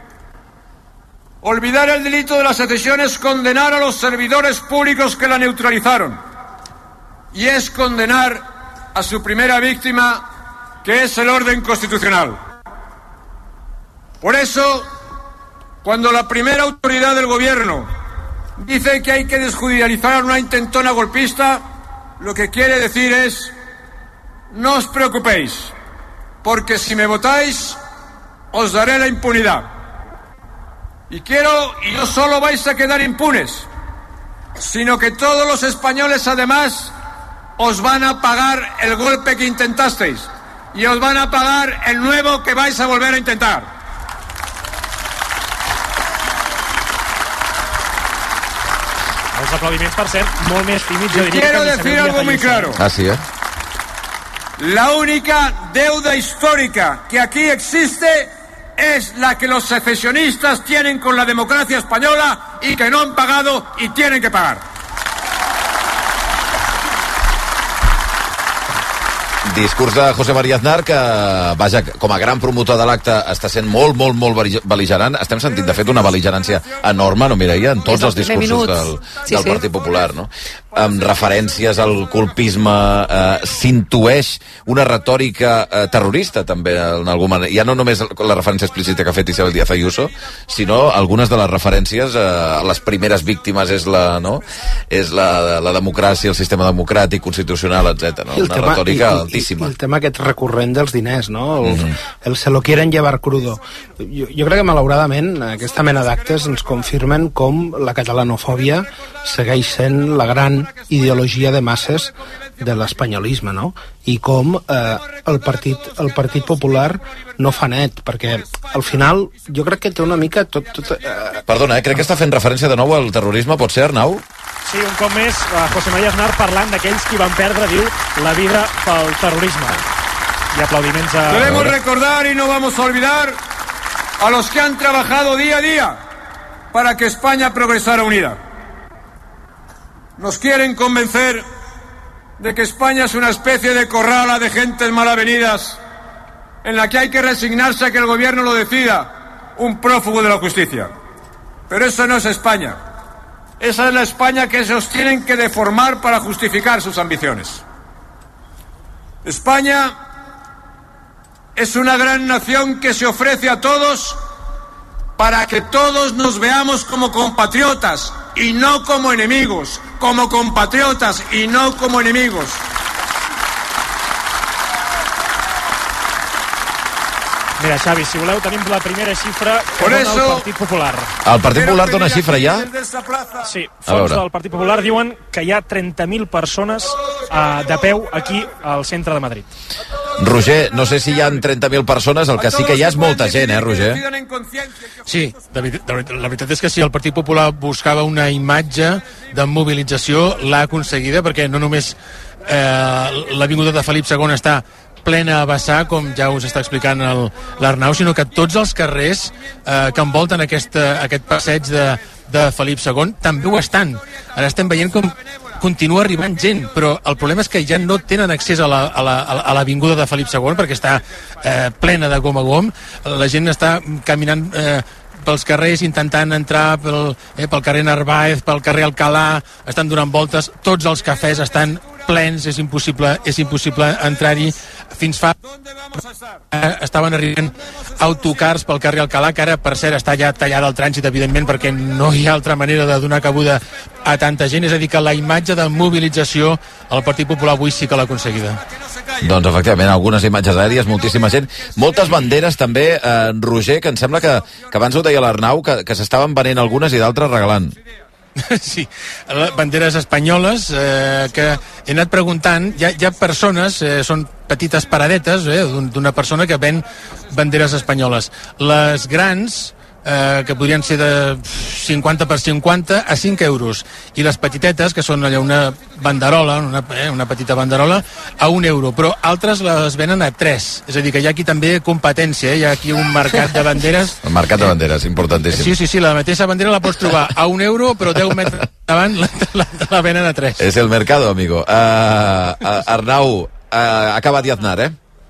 Olvidar el delito de la secesión es condenar a los servidores públicos que la neutralizaron, y es condenar a su primera víctima, que es el orden constitucional. Por eso, cuando la primera autoridad del gobierno dice que hay que desjudicializar una intentona golpista, lo que quiere decir es: no os preocupéis, porque si me votáis, os daré la impunidad. Y quiero, y no solo vais a quedar impunes, sino que todos los españoles además os van a pagar el golpe que intentasteis, y os van a pagar el nuevo que vais a volver a intentar. Els aplaudiments, per cert, molt més tímids, jo y diria quiero que decir algo muy claro. Ah, sí, ¿eh? La única deuda histórica que aquí existe es la que los secesionistas tienen con la democracia española y que no han pagado y tienen que pagar. Discurs de José María Aznar, que, vaja, com a gran promotor de l'acte està sent molt, molt, molt bel·ligerant. Estem sentint, de fet, una bel·ligerància enorme, no, Mireia, en tots els discursos del, sí, del sí. Partit Popular, no? Amb referències al colpisme, eh, s'intueix una retòrica eh, terrorista, també, en algun moment. Ja no només la referència explícita que ha fet Isabel Díaz Ayuso, sinó algunes de les referències eh, a les primeres víctimes és la, no? és la, la democràcia, el sistema democràtic, constitucional, etcètera. No? Una tema, retòrica i, altíssima. I el tema aquest recurrent dels diners, no? El, Mm-hmm. el se lo quieren llevar crudo. Jo, jo crec que, malauradament, aquesta mena d'actes ens confirmen com la catalanofòbia segueix sent la gran ideologia de masses de l'espanyolisme, no? I com eh, el, partit, el Partit Popular no fa net, perquè al final jo crec que té una mica tot... tot eh... Perdona, eh, crec que està fent referència de nou al terrorisme, pot ser, Arnau? Sí, un cop més, José María Aznar parlant d'aquells qui van perdre, diu, la vida pel terrorisme. I aplaudiments a... Debemos recordar y no vamos a olvidar a los que han trabajado día a día para que España progresara unida. Nos quieren convencer de que España es una especie de corrala de gentes malavenidas en la que hay que resignarse a que el gobierno lo decida, un prófugo de la justicia. Pero eso no es España. Esa es la España que ellos tienen que deformar para justificar sus ambiciones. España es una gran nación que se ofrece a todos para que todos nos veamos como compatriotas y no como enemigos, como compatriotas y no como enemigos. Mira, Xavi, si voleu, tenim la primera xifra que Por dona eso... el Partit Popular. El Partit Popular dona xifra ja? Sí, fons del Partit Popular diuen que hi ha trenta mil persones uh, de peu aquí al centre de Madrid. Roger, no sé si hi ha trenta mil persones, el que sí que hi ha és molta gent, eh, Roger? Sí, de veritat, de veritat, la veritat és que si el Partit Popular buscava una imatge de mobilització, l'ha aconseguida, perquè no només eh, l'Avinguda de Felip segon està plena a vessar, com ja us està explicant l'Arnau, sinó que tots els carrers eh, que envolten aquesta, aquest passeig de, de Felip segon també ho estan. Ara estem veient com continua arribant gent, però el problema és que ja no tenen accés a l'Avinguda la, a la, de Felip segon perquè està eh, plena de gom a gom. La gent està caminant eh, pels carrers intentant entrar pel, eh, pel carrer Narváez, pel carrer Alcalà, estan donant voltes, tots els cafès estan plens, és impossible, és impossible entrar-hi. Fins fa eh, estaven arribant autocars pel carrer Alcalà, que ara, per cert, està ja tallada el trànsit, evidentment, perquè no hi ha altra manera de donar cabuda a tanta gent. És a dir, que la imatge de mobilització el Partit Popular avui sí que l'ha aconseguida. Doncs, efectivament, algunes imatges aèries, moltíssima gent. Moltes banderes, també, eh, Roger, que em sembla que, que abans ho deia l'Arnau, que, que s'estaven venent algunes i d'altres regalant. Sí, banderes espanyoles eh, que he anat preguntant, hi ha, hi ha persones, eh, són petites paradetes eh, d'una persona que ven banderes espanyoles. Les grans, eh, que podrien ser de cinquanta per cinquanta, a cinc euros, i les petitetes, que són allà una banderola, una, eh, una petita banderola, a un euro, però altres les venen a tres, és a dir, que hi ha aquí també competència, eh? Hi ha aquí un mercat de banderes. El mercat de banderes, importantíssim. Sí, sí, sí, la mateixa bandera la pots trobar a un euro, però deu metres davant la, la, la venen a tres. És el mercado, amigo. Uh, uh, Arnau, uh, acaba Aznar, eh?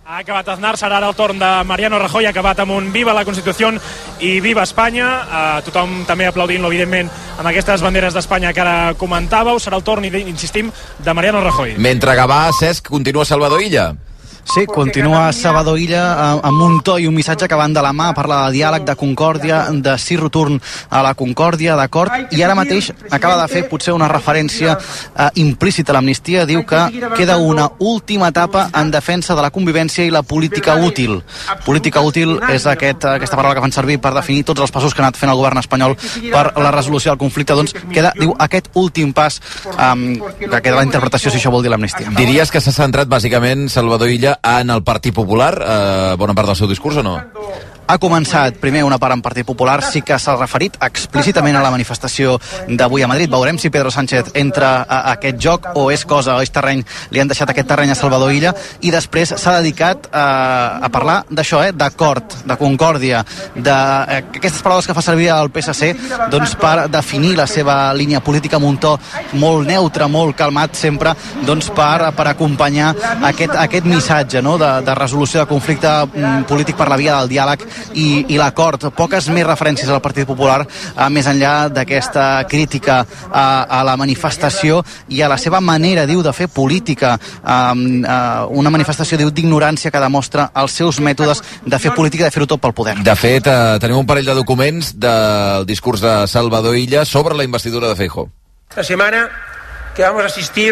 Ha acabat Aznar, serà ara el torn de Mariano Rajoy, ha acabat amb un Viva la Constitució i Viva Espanya. Uh, tothom també aplaudint-lo, evidentment, amb aquestes banderes d'Espanya que ara comentàveu. Serà el torn, insistim, de Mariano Rajoy. Mentre Gavà, Cesc, continua Salvador Illa. Sí, continua Salvador Illa amb un to i un missatge que van de la mà, parla de diàleg, de concòrdia, de sí retorn a la concòrdia, d'acord, i ara mateix acaba de fer potser una referència eh, implícita a l'amnistia, diu que queda una última etapa en defensa de la convivència i la política útil. Política útil és aquest, aquesta paraula que fan servir per definir tots els passos que ha anat fent el govern espanyol per la resolució del conflicte, doncs queda, diu, aquest últim pas eh, que queda la interpretació si això vol dir l'amnistia. Diries que s'ha centrat bàsicament Salvador Illa en el Partit Popular, eh, bona part del seu discurs o no? Ha començat primer una part en Partit Popular, sí que s'ha referit explícitament a la manifestació d'avui a Madrid. Veurem si Pedro Sánchez entra a aquest joc o és cosa, o és terreny, li han deixat aquest terreny a Salvador Illa, i després s'ha dedicat a, a parlar d'això, eh, d'acord, de concòrdia, d'aquestes paraules que fa servir el P S C, doncs per definir la seva línia política amb un to molt neutre, molt calmat sempre, doncs per, per acompanyar aquest, aquest missatge, no?, de, de resolució de conflicte polític per la via del diàleg i, i l'acord. Poques més referències al Partit Popular, eh, més enllà d'aquesta crítica a, a la manifestació i a la seva manera, diu, de fer política, eh, eh, una manifestació, diu, d'ignorància que demostra els seus mètodes de fer política i de fer-ho tot pel poder. De fet, eh, tenim un parell de documents del discurs de Salvador Illa sobre la investidura de Feijóo. La semana que vamos a asistir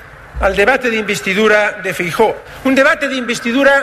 al debate de investidura de Feijóo. Un debate de investidura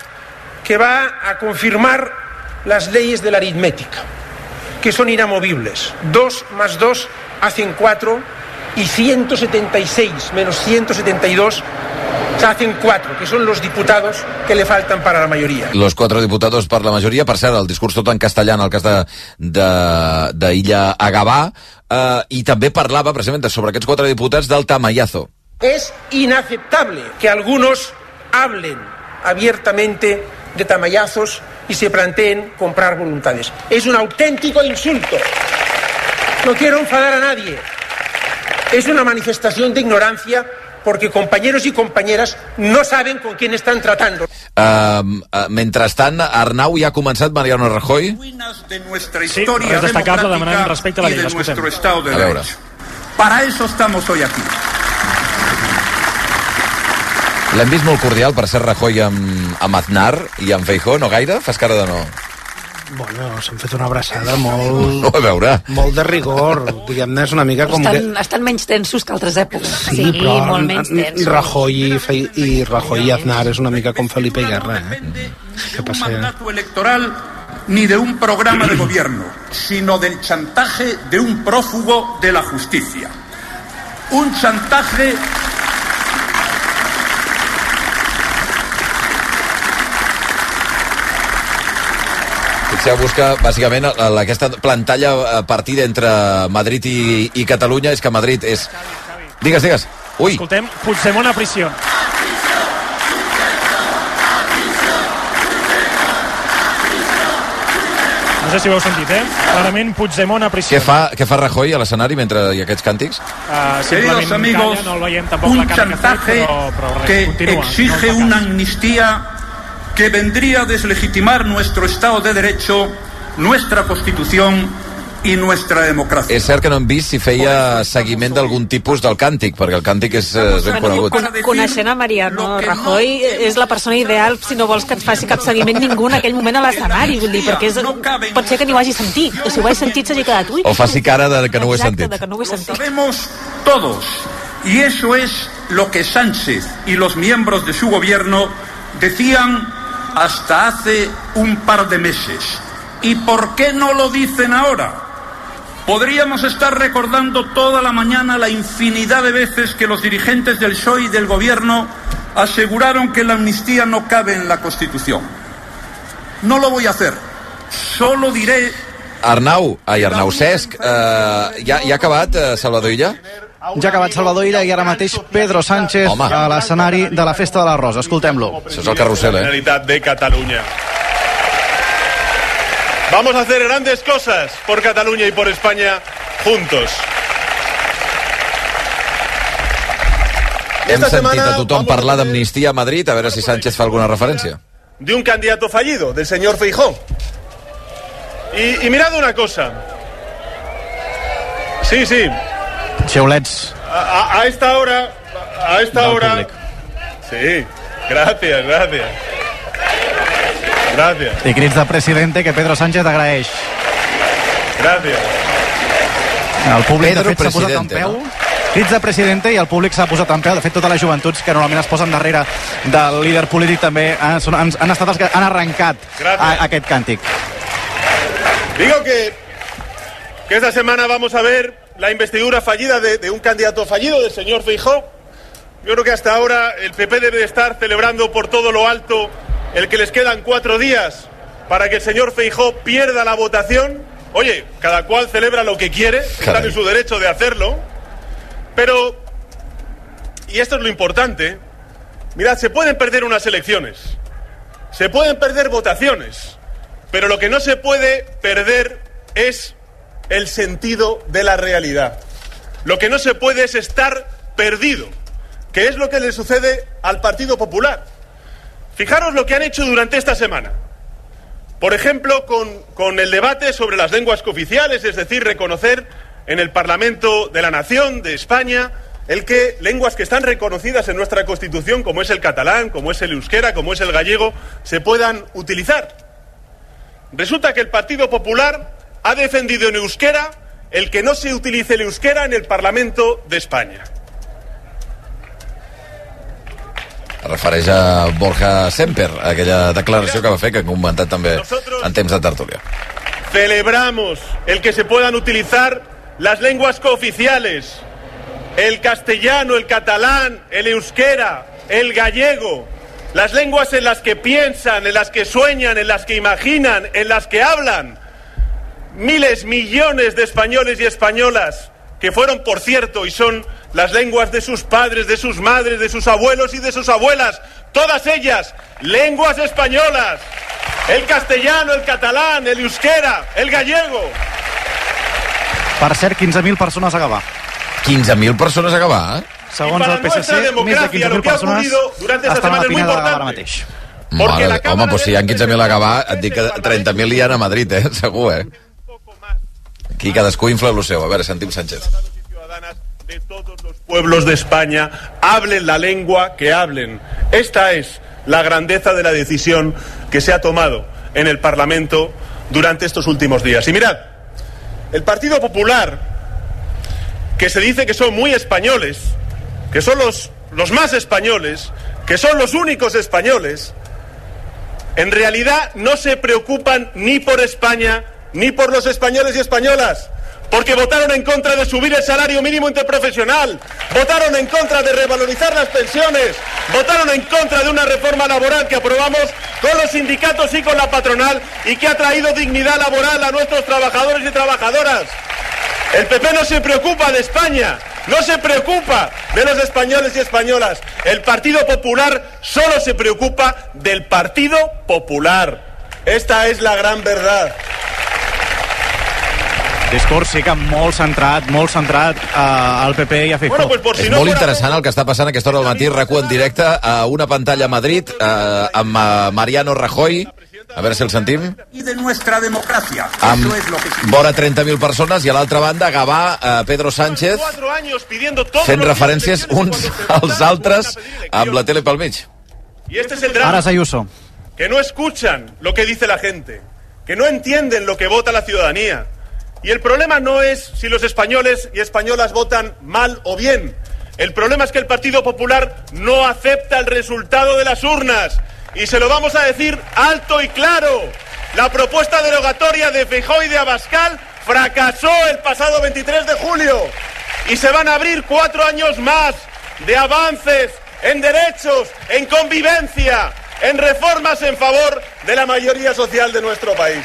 que va a confirmar las leyes de la aritmética, que son inamovibles. Dos más dos hacen cuatro y ciento setenta y seis menos ciento setenta y dos hacen cuatro, que son los diputados que le faltan para la mayoría. Los cuatro diputados per la majoria. Per cert, el discurs tot en castellà en el cas de, de, de Illa a Gavà, eh, i també parlava precisament sobre aquests quatre diputats del tamallazo. Es inaceptable que algunos hablen abiertamente de tamallazos y se planteen comprar voluntades. Es un auténtico insulto. No quiero enfadar a nadie. Es una manifestación de ignorancia porque compañeros y compañeras no saben con quién están tratando. Uh, uh, mentrestant, Arnau, ja ha començat Mariano Rajoy. Sí, és destacable demanant respecte a la llei. L'escoltem. A veure. Para eso estamos hoy aquí. L'hem vist molt cordial, per ser Rajoy amb, amb Aznar i amb Feijóo, no gaire? Fas cara de no. Bueno, s'han fet una abraçada molt... No, a veure. Molt de rigor, diguem-ne, és una mica com... Estan, que... estan menys tensos que altres èpoques. Sí, sí, però molt menys tensos. Rajoy i, Fe... i Rajoy i Aznar és una mica com Felipe i Guerra, eh? Què passa? Un mandato electoral ni de un programa de gobierno, sino del chantaje de un prófugo de la justicia. Un chantaje... Fixeu-vos que, bàsicament, aquesta plantalla partida entre Madrid i, i Catalunya és que Madrid és... Digues, digues. Ui. Escoltem, Puigdemont a prisió. No sé si ho heu sentit, eh? Clarament, Puigdemont a prisió. Què fa, què fa Rajoy a l'escenari mentre hi ha aquests càntics? Uh, simplement amigos, calla, no el veiem tampoc la cara que ha fet, però, però res, que continua. Exige no una amnistía que vendría a deslegitimar nuestro Estado de Derecho, nuestra Constitución i nuestra democràcia. És cert que no hem vist si feia seguiment d'algun tipus del càntic, perquè el càntic és eh, ben conegut. Coneixent a Mariano Rajoy, és la persona ideal si no vols que et faci cap seguiment ningú en aquell moment a l'escenari, vull dir, perquè és, pot ser que ni ho hagi sentit, o si ho hagi sentit s'hagi quedat, ui... O faci cara de que no ho he Exacte, sentit. de que no ho he sentit. Lo sabemos todos, y eso es lo que Sánchez y los miembros de su gobierno decían hasta hace un par de meses. ¿Y por qué no lo dicen ahora? Podríamos estar recordando toda la mañana la infinidad de veces que los dirigentes del P S O E y del Gobierno aseguraron que la amnistía no cabe en la Constitución. No lo voy a hacer. Solo diré... Arnau, ai, Arnau Cesc, eh, ja, ja ha acabat eh, Salvador Illa? Ja ha acabat Salvador Illa i ara mateix Pedro Sánchez Home. a l'escenari de la Festa de la Rosa. Escoltem-lo. Això és el carrusel, eh? Generalitat de Catalunya. Vamos a hacer grandes cosas por Cataluña y por España juntos. Hem sentit a tothom parlar d'amnistia a Madrid, a veure si Sánchez fa alguna referència. De un candidato fallido, del señor Feijóo. Y, y mirad una cosa. Sí, sí. Xiulets. A, a, a esta hora... A esta hora... Sí, gracias, gracias. Gracias. I crits de presidente que Pedro Sánchez agraeix. Gracias. El públic, Pedro de fet, s'ha posat en peu. No? Crits de presidente i el públic s'ha posat en peu. De fet, totes les joventuts que normalment es posen darrere del líder polític també han, han, han estat els que han arrencat a, a aquest càntic. Digo que, que esta semana vamos a ver la investidura fallida de, de un candidato fallido, del señor Feijóo. Yo creo que hasta ahora el P P debe de estar celebrando por todo lo alto el que les quedan cuatro días para que el señor Feijóo pierda la votación. Oye, cada cual celebra lo que quiere, están en su derecho de hacerlo. Pero, y esto es lo importante, mirad, se pueden perder unas elecciones, se pueden perder votaciones, pero lo que no se puede perder es el sentido de la realidad. Lo que no se puede es estar perdido, que es lo que le sucede al Partido Popular. Fijaros lo que han hecho durante esta semana. Por ejemplo, con, con el debate sobre las lenguas cooficiales, es decir, reconocer en el Parlamento de la Nación de España el que lenguas que están reconocidas en nuestra Constitución, como es el catalán, como es el euskera, como es el gallego, se puedan utilizar. Resulta que el Partido Popular ha defendido en euskera el que no se utilice el euskera en el Parlamento de España. Refereix a Borja Semper, aquella declaració que va fer, que hem comentat també en temps de tertúlia. Celebramos el que se puedan utilizar las lenguas cooficiales, el castellano, el catalán, el euskera, el gallego, las lenguas en las que piensan, en las que sueñan, en las que imaginan, en las que hablan miles, millones de españoles y españolas, que fueron, por cierto, y son las lenguas de sus padres, de sus madres, de sus abuelos y de sus abuelas, todas ellas lenguas españolas, el castellano, el catalán, el euskera, el gallego. Per cert, quinze mil persones a Gavà. quinze mil persones a Gavà, eh? Segons el P S C, més de quinze mil persones estan a la Pineda de Gavà ara mateix. Mare, home, doncs si hi ha quinze mil a Gavà, et dic que trenta mil hi ha a Madrid, eh? Segur, eh? Aquí cadascú infla lo seu. A veure, sentim Sánchez. De todos los pueblos de España hablen la lengua que hablen. Esta es la grandeza de la decisión que se ha tomado en el Parlamento durante estos últimos días. Y mirad, el Partido Popular, que se dice que son muy españoles, que son los, los más españoles, que son los únicos españoles, en realidad no se preocupan ni por España ni por los españoles y españolas, porque votaron en contra de subir el salario mínimo interprofesional, votaron en contra de revalorizar las pensiones, votaron en contra de una reforma laboral que aprobamos con los sindicatos y con la patronal y que ha traído dignidad laboral a nuestros trabajadores y trabajadoras. El P P no se preocupa de España, no se preocupa de los españoles y españolas. El Partido Popular solo se preocupa del Partido Popular. Esta es la gran verdad. Discurs sí que molt centrat, molt centrat uh, al P P i a Feijóo. Bueno, pues és si no molt interessant el que està passant a aquesta hora del matí. RAC1 en directe a una pantalla a Madrid uh, amb uh, Mariano Rajoy. A veure si el sentim. I de nuestra democracia. Amb vora trenta mil persones i a l'altra banda a Gavà, uh, Pedro Sánchez fent referències uns als altres amb la tele pel mig. Y este es el drama. Ara Ayuso. Que no escuchan lo que dice la gente, que no entienden lo que vota la ciudadanía. Y el problema no es si los españoles y españolas votan mal o bien. El problema es que el Partido Popular no acepta el resultado de las urnas. Y se lo vamos a decir alto y claro. La propuesta derogatoria de Feijóo y de Abascal fracasó el pasado veintitrés de julio. Y se van a abrir cuatro años más de avances en derechos, en convivencia, en reformas en favor de la mayoría social de nuestro país.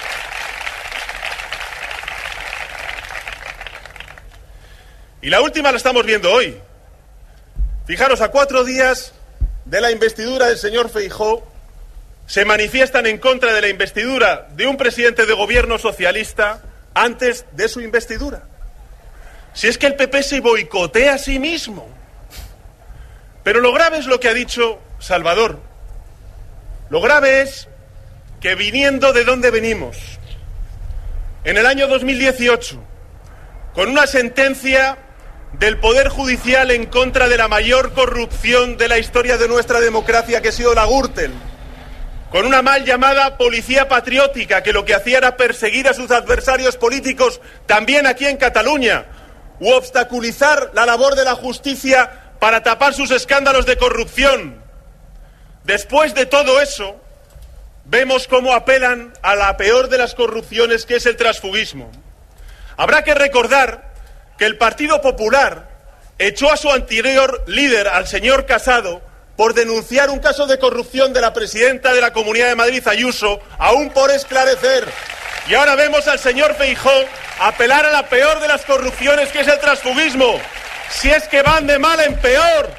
Y la última la estamos viendo hoy. Fijaros, a cuatro días de la investidura del señor Feijóo, se manifiestan en contra de la investidura de un presidente de gobierno socialista antes de su investidura. Si es que el P P se boicotea a sí mismo. Pero lo grave es lo que ha dicho Salvador. Lo grave es que viniendo de donde venimos, en el año dos mil dieciocho, con una sentencia del Poder Judicial en contra de la mayor corrupción de la historia de nuestra democracia, que ha sido la Gürtel, con una mal llamada policía patriótica que lo que hacía era perseguir a sus adversarios políticos también aquí en Cataluña, u obstaculizar la labor de la justicia para tapar sus escándalos de corrupción. Después de todo eso, vemos cómo apelan a la peor de las corrupciones, que es el transfugismo. Habrá que recordar que el Partido Popular echó a su anterior líder, al señor Casado, por denunciar un caso de corrupción de la presidenta de la Comunidad de Madrid, Ayuso, aún por esclarecer. Y ahora vemos al señor Feijóo apelar a la peor de las corrupciones, que es el transfugismo. Si és que van de mal en peor.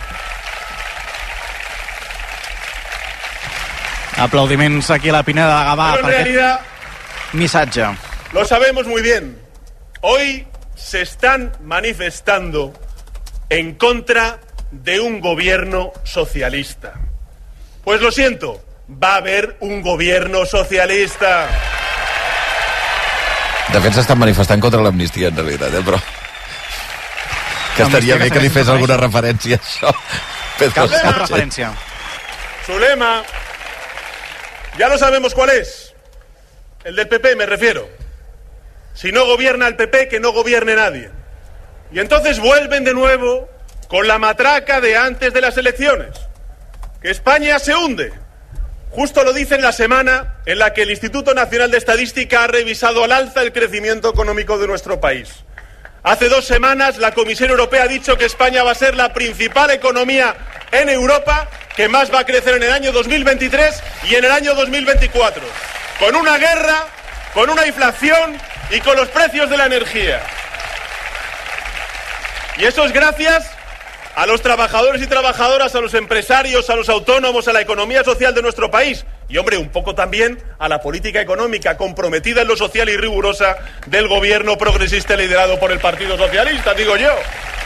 Aplaudiments aquí a la Pineda de Gavà. Pero en realidad, missatge. Lo sabemos muy bien. Hoy se están manifestando en contra de un gobierno socialista. Pues lo siento, va a haber un gobierno socialista. De fet, s'estan manifestant contra l'amnistia, en realitat, eh? Però que estaria bé que li fes alguna referència a això. Cap, cap referència. Su lema, ya lo sabemos cuál es. El del P P, me refiero. Si no gobierna el P P, que no gobierne nadie. Y entonces vuelven de nuevo con la matraca de antes de las elecciones. Que España se hunde. Justo lo dicen la semana en la que el Instituto Nacional de Estadística ha revisado al alza el crecimiento económico de nuestro país. Hace dos semanas la Comisión Europea ha dicho que España va a ser la principal economía en Europa, que más va a crecer en el año dos mil veintitrés y en el año dos mil veinticuatro. Con una guerra, con una inflación y con los precios de la energía. Y eso es gracias a los trabajadores y trabajadoras, a los empresarios, a los autónomos, a la economía social de nuestro país. Y, hombre, un poco también a la política económica comprometida en lo social y rigurosa del gobierno progresista liderado por el Partido Socialista, digo yo.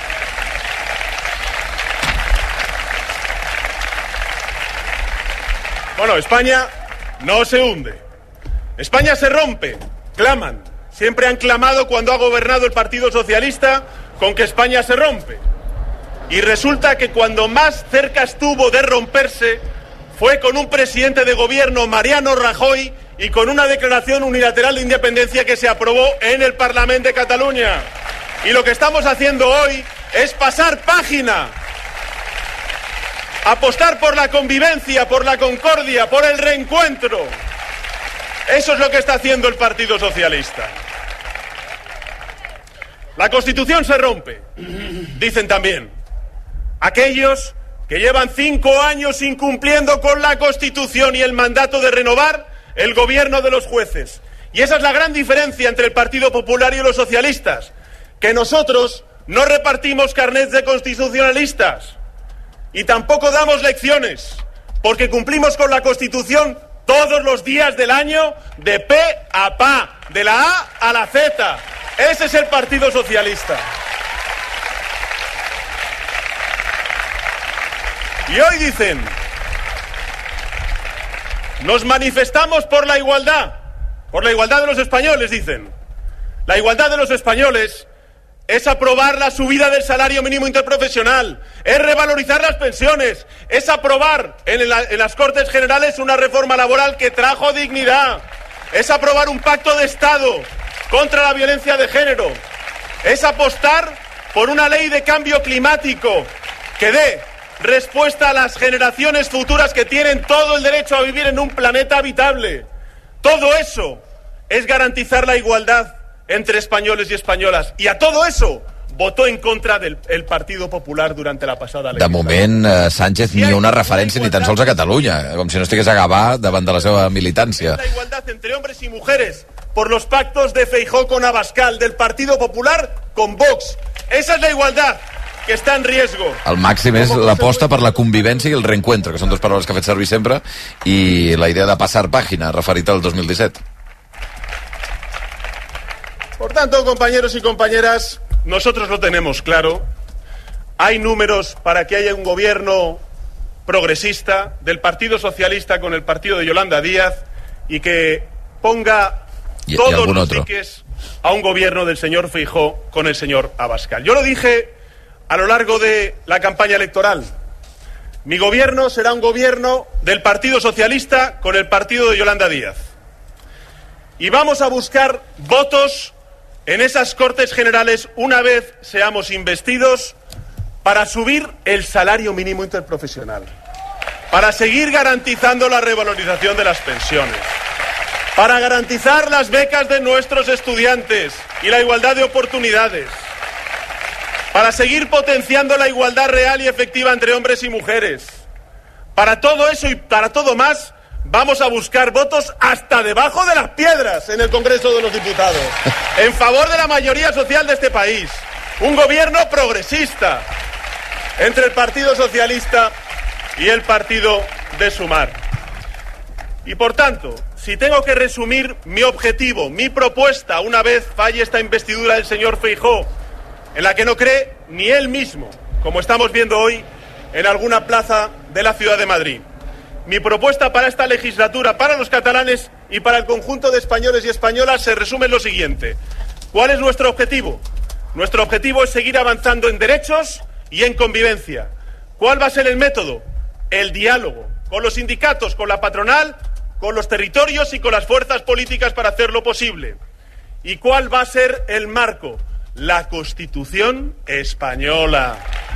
Bueno, España no se hunde. España se rompe. Claman. Siempre han clamado cuando ha gobernado el Partido Socialista con que España se rompe. Y resulta que cuando más cerca estuvo de romperse fue con un presidente de gobierno, Mariano Rajoy, y con una declaración unilateral de independencia que se aprobó en el Parlamento de Cataluña. Y lo que estamos haciendo hoy es pasar página. Apostar por la convivencia, por la concordia, por el reencuentro. Eso es lo que está haciendo el Partido Socialista. La Constitución se rompe, dicen también. Aquellos que llevan cinco años incumpliendo con la Constitución y el mandato de renovar el gobierno de los jueces. Y esa es la gran diferencia entre el Partido Popular y los socialistas, que nosotros no repartimos carnets de constitucionalistas y tampoco damos lecciones, porque cumplimos con la Constitución todos los días del año, de pe a pa, de la A a la Z. Ese es el Partido Socialista. Y hoy dicen, nos manifestamos por la igualdad, por la igualdad de los españoles, dicen. La igualdad de los españoles es aprobar la subida del salario mínimo interprofesional, es revalorizar las pensiones, es aprobar en, la, en las Cortes Generales una reforma laboral que trajo dignidad, es aprobar un pacto de Estado contra la violencia de género, es apostar por una ley de cambio climático que dé respuesta a las generaciones futuras que tienen todo el derecho a vivir en un planeta habitable. Todo eso es garantizar la igualdad entre españoles y españolas. Y a todo eso votó en contra del el Partido Popular durante la pasada legislatura. De moment, eh, Sánchez ni una referència ni tan sols a Catalunya, com si no estigués a Gavà davant de la seva militància. La igualdad entre hombres y mujeres por los pactos de Feijóo con Abascal, del Partido Popular con Vox. Esa es la igualdad que està en riesgo. El màxim és l'aposta per la convivència i el reencuentro, que són dues paraules que ha fet servir sempre, i la idea de passar pàgina, referit al dos mil disset. Por tanto, compañeros y compañeras, nosotros lo tenemos claro. hay números para que haya un gobierno progresista del Partido Socialista con el partido de Yolanda Díaz y que ponga y, todos y los otro. diques a un gobierno del señor Feijóo con el señor Abascal. Yo lo dije a lo largo de la campaña electoral. Mi gobierno será un gobierno del Partido Socialista con el partido de Yolanda Díaz. Y vamos a buscar votos en esas Cortes Generales una vez seamos investidos para subir el salario mínimo interprofesional, para seguir garantizando la revalorización de las pensiones, para garantizar las becas de nuestros estudiantes y la igualdad de oportunidades, para seguir potenciando la igualdad real y efectiva entre hombres y mujeres. Para todo eso y para todo más, vamos a buscar votos hasta debajo de las piedras en el Congreso de los Diputados, en favor de la mayoría social de este país. Un gobierno progresista entre el Partido Socialista y el Partido de Sumar. Y por tanto, si tengo que resumir mi objetivo, mi propuesta, una vez falle esta investidura del señor Feijóo, en la que no cree ni él mismo, como estamos viendo hoy en alguna plaza de la ciudad de Madrid. Mi propuesta para esta legislatura, para los catalanes y para el conjunto de españoles y españolas se resume en lo siguiente. ¿Cuál es nuestro objetivo? Nuestro objetivo es seguir avanzando en derechos y en convivencia. ¿Cuál va a ser el método? El diálogo, con los sindicatos, con la patronal, con los territorios y con las fuerzas políticas para hacerlo posible. ¿Y cuál va a ser el marco? La Constitución espanyola.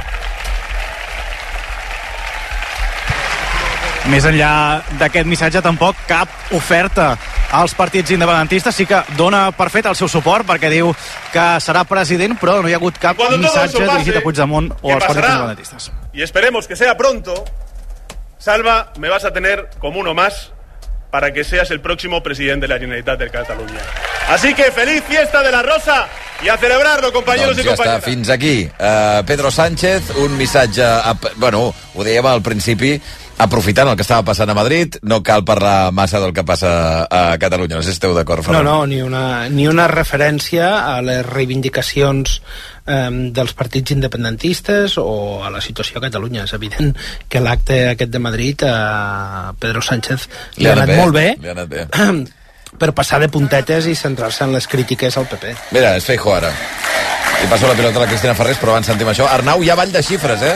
Més enllà d'aquest missatge, tampoc cap oferta als partits independentistes. Sí que dona per fet el seu suport perquè diu que serà president, però no hi ha hagut cap missatge pase, dirigit a Puigdemont o als partits independentistes. Y esperemos que sea pronto. Salva, me vas a tener como uno más para que seas el próximo presidente de la Generalitat de Catalunya. Así que feliz fiesta de la Rosa i a celebrarlo, compañeros doncs i compañeres. Doncs ja està, fins aquí. Uh, Pedro Sánchez, un missatge... A, bueno, ho dèiem al principi, aprofitant el que estava passant a Madrid, no cal parlar massa del que passa a Catalunya. No sé si esteu d'acord, Ferran. No, no, ni una, ni una referència a les reivindicacions eh, dels partits independentistes o a la situació a Catalunya. És evident que l'acte aquest de Madrid a Pedro Sánchez li, li ha anat, anat bé, molt bé, li ha anat bé. per passar de puntetes i centrar-se en les crítiques al P P. Mira, és Feijóo ara. I passo la pilota a la Cristina Ferrés, però abans sentim això. Arnau, hi ha ball de xifres, eh?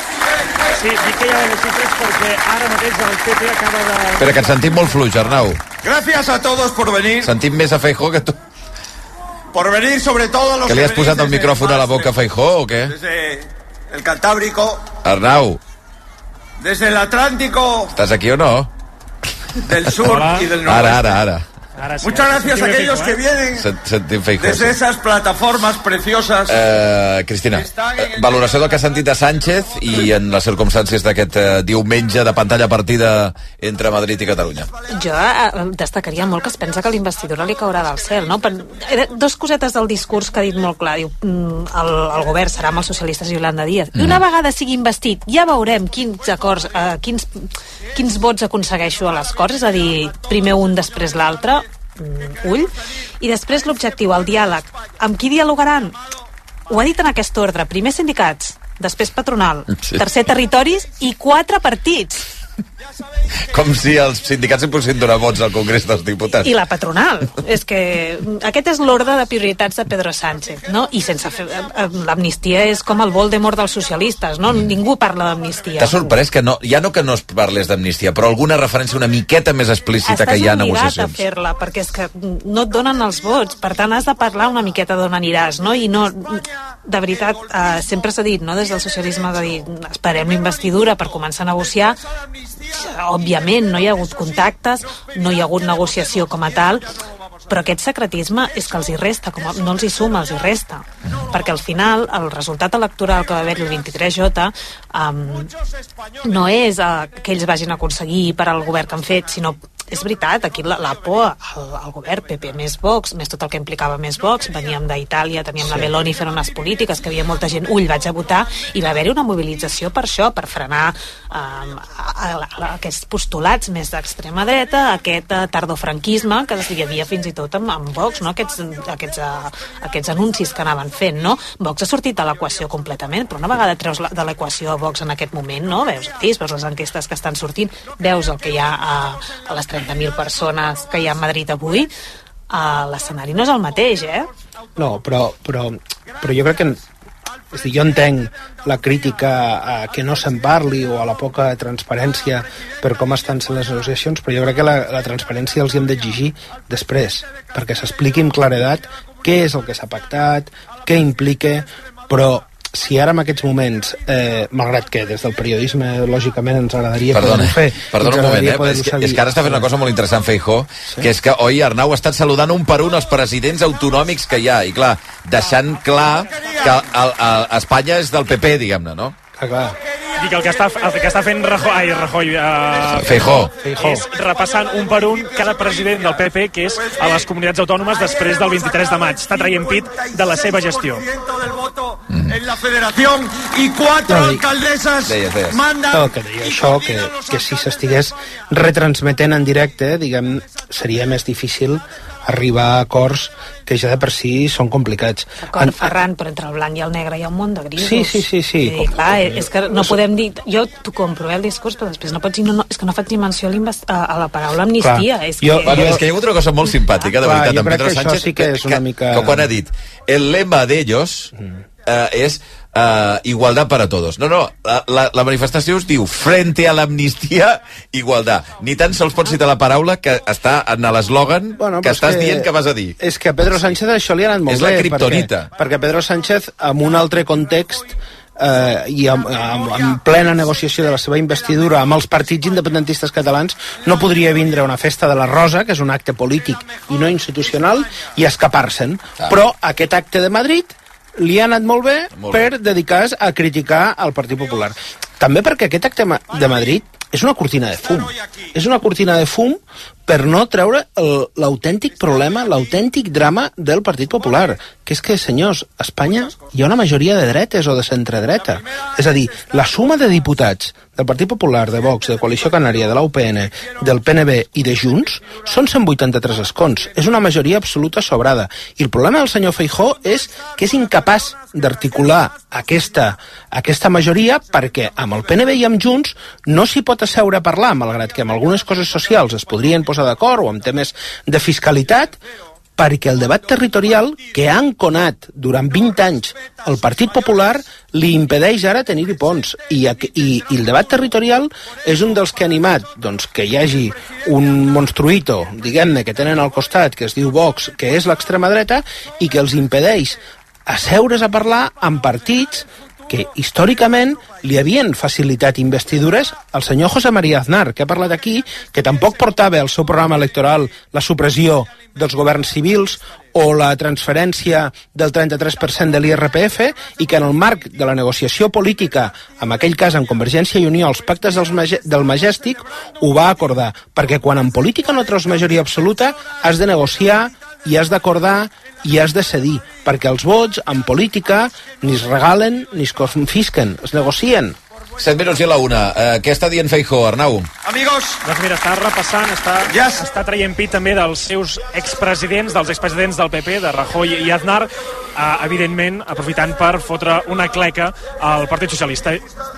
Sí, dic que hi ha ball de xifres perquè ara mateix el P P acaba de... Espera, que et sentim molt fluix, Arnau. Gracias a todos por venir. Sentim més a Feijóo que tu. Por venir, sobre todo los que li has posat el micròfon a la boca a Feijóo, o què? Desde el Cantábrico. Arnau. Desde el Atlántico. ¿Estás aquí o no? Del sur Hola. Y del norte. Ara, ara, ara. Ara sí, Muchas gracias a aquellos Feijóo, que vienen sentim Feijóo, desde sí. esas plataformas preciosas. Eh, Cristina, eh, valoració del que ha sentit de Sánchez i en les circumstàncies d'aquest eh, diumenge de pantalla partida entre Madrid i Catalunya. Jo eh, destacaria molt que es pensa que l'investidura li caurà del cel, no? Per, dos cosetes del discurs que ha dit molt clar. Diu, mm, el, el govern serà amb els socialistes i Yolanda Díaz. Mm. I una vegada sigui investit, ja veurem quins acords, eh, quins, quins vots aconsegueixo a les Corts, és a dir, primer un, després l'altre, mm, ull, i després l'objectiu, el diàleg. Amb qui dialogaran? Ho ha dit en aquest ordre. Primer sindicats, després patronal, sí. Tercer territoris i quatre partits. Com si els sindicats hi possin donar vots al Congrés dels Diputats. I la patronal. És que aquest és l'ordre de prioritats de Pedro Sánchez, no? I sense fer... L'amnistia és com el Voldemort dels socialistes, no? Mm. Ningú parla d'amnistia. T'ha sorprès que no... Ja no que no es parles d'amnistia, però alguna referència una miqueta més explícita Estàs que hi ha negociacions. Estàs obligat a fer-la, perquè és que no et donen els vots, per tant has de parlar una miqueta d'on aniràs, no? I no... De veritat, eh, sempre s'ha dit, no? Des del socialisme, de dir, esperem l'investidura per començar a negociar. Òbviament no hi ha hagut contactes, no hi ha hagut negociació com a tal, però aquest secretisme és que els hi resta, com a, no els hi suma, els hi resta, perquè al final el resultat electoral que va haver-hi el vint-i-tres J um, no és uh, que ells vagin a aconseguir per al govern que han fet, sinó és veritat, aquí la, la por al, al govern P P més Vox, més tot el que implicava més Vox, veníem d'Itàlia, teníem sí. la Meloni fent unes polítiques, que havia molta gent, ull, vaig a votar, i va haver-hi una mobilització per això, per frenar um, a, a, a, aquests postulats més d'extrema dreta, aquest uh, tardofranquisme que hi havia fins i tot amb, amb Vox, no? aquests, aquests, uh, aquests anuncis que anaven fent, no? Vox ha sortit de l'equació completament, però una vegada treus la, de l'equació a Vox en aquest moment, no? Veus, veus les enquestes que estan sortint, veus el que hi ha a, a les trenta mil persones que hi ha a Madrid avui, uh, l'escenari no és el mateix, eh? No, però, però, però jo crec que és dir, jo entenc la crítica a que no se'n parli o a la poca transparència per com estan sent les negociacions, però jo crec que la, la transparència els hi hem d'exigir després, perquè s'expliqui amb claredat què és el que s'ha pactat, què implica, però si ara en aquests moments, eh, malgrat que des del periodisme lògicament ens agradaria perdona, poder-ho fer... Perdona un moment, eh? És que, és que ara està fent una cosa molt interessant Feijóo, sí? Que és que, oi, Arnau ha estat saludant un per un els presidents autonòmics que hi ha, i clar, deixant clar que el, el, Espanya és del P P, diguem-ne, no? Ah, clar. Dic, el que està, el que està fent Rajoy, ai, Rajoy uh, Feijóo. és repassant un per un cada president del P P, que és a les comunitats autònomes després del vint-i-tres de maig. Està traient pit de la seva gestió. Mm. En la federación y cuatro no, alcaldesas deies, deies. mandan... No, que deia això, que, que si s'estigués retransmetent en directe, diguem, seria més difícil arribar a acords que ja de per si són complicats. D'acord, en... Ferran, però entre el blanc i el negre hi ha un món de grisos. Sí, sí, sí. sí. I, clar, és que no podem dir... Jo t'ho compro, eh, el discurs, però després no pots dir... No, no, és que no faig ni menció a, a, a la paraula amnistia. Clar. És que... Jo, bueno, és que hi ha hagut una cosa molt simpàtica, de clar, veritat, amb Pedro Sánchez, sí que, és una que, mica... que quan ha dit el lema d'ells eh, és Uh, igualdad para todos. No, no, la, la, la manifestació es diu frente a l'amnistia, igualdad. Ni tan sols pots citar la paraula que està en l'eslògan bueno, que estàs que, dient que vas a dir. És que a Pedro Sánchez això li ha anat molt és bé. És la kriptonita. Perquè, perquè Pedro Sánchez, en un altre context, eh, i amb, amb, amb plena negociació de la seva investidura amb els partits independentistes catalans, no podria vindre a una festa de la Rosa, que és un acte polític i no institucional, i escapar-se'n. Ah. Però aquest acte de Madrid li ha anat molt bé molt per dedicar-se a criticar el Partit Popular. També perquè aquest acte de Madrid és una cortina de fum. És una cortina de fum per no treure l'autèntic problema, l'autèntic drama del Partit Popular, que és que, senyors, a Espanya hi ha una majoria de dretes o de centredreta. És a dir, la suma de diputats del Partit Popular, de Vox, de Coalició Canària, de la U P N, del P N B i de Junts són cent vuitanta-tres escons. És una majoria absoluta sobrada. I el problema del senyor Feijóo és que és incapaç d'articular aquesta, aquesta majoria perquè amb el P N B i amb Junts no s'hi pot asseure a parlar, malgrat que amb algunes coses socials es podrien posar d'acord o amb temes de fiscalitat, perquè el debat territorial que ha enconat durant vint anys el Partit Popular li impedeix ara tenir-hi ponts. I, i, I el debat territorial és un dels que ha animat doncs, que hi hagi un monstruito, diguem-ne, que tenen al costat, que es diu Vox, que és l'extrema dreta, i que els impedeix asseure's a parlar amb partits que històricament li havien facilitat investidures al senyor José María Aznar, que ha parlat aquí, que tampoc portava al seu programa electoral la supressió dels governs civils o la transferència del trenta-tres per cent de l'I R P F, i que en el marc de la negociació política, en aquell cas amb Convergència i Unió, els pactes dels Mage- del Majestic, ho va acordar. Perquè quan en política no treus majoria absoluta, has de negociar i has d'acordar i has de cedir, perquè els vots en política ni es regalen ni es confisquen, es negocien. Set minuts i a la una. Uh, què està dient Feijóo, Arnau? Amigos, doncs mira, està repassant, està, yes. està traient pit també dels seus expresidents, dels expresidents del P P, de Rajoy i Aznar, uh, evidentment aprofitant per fotre una cleca al Partit Socialista.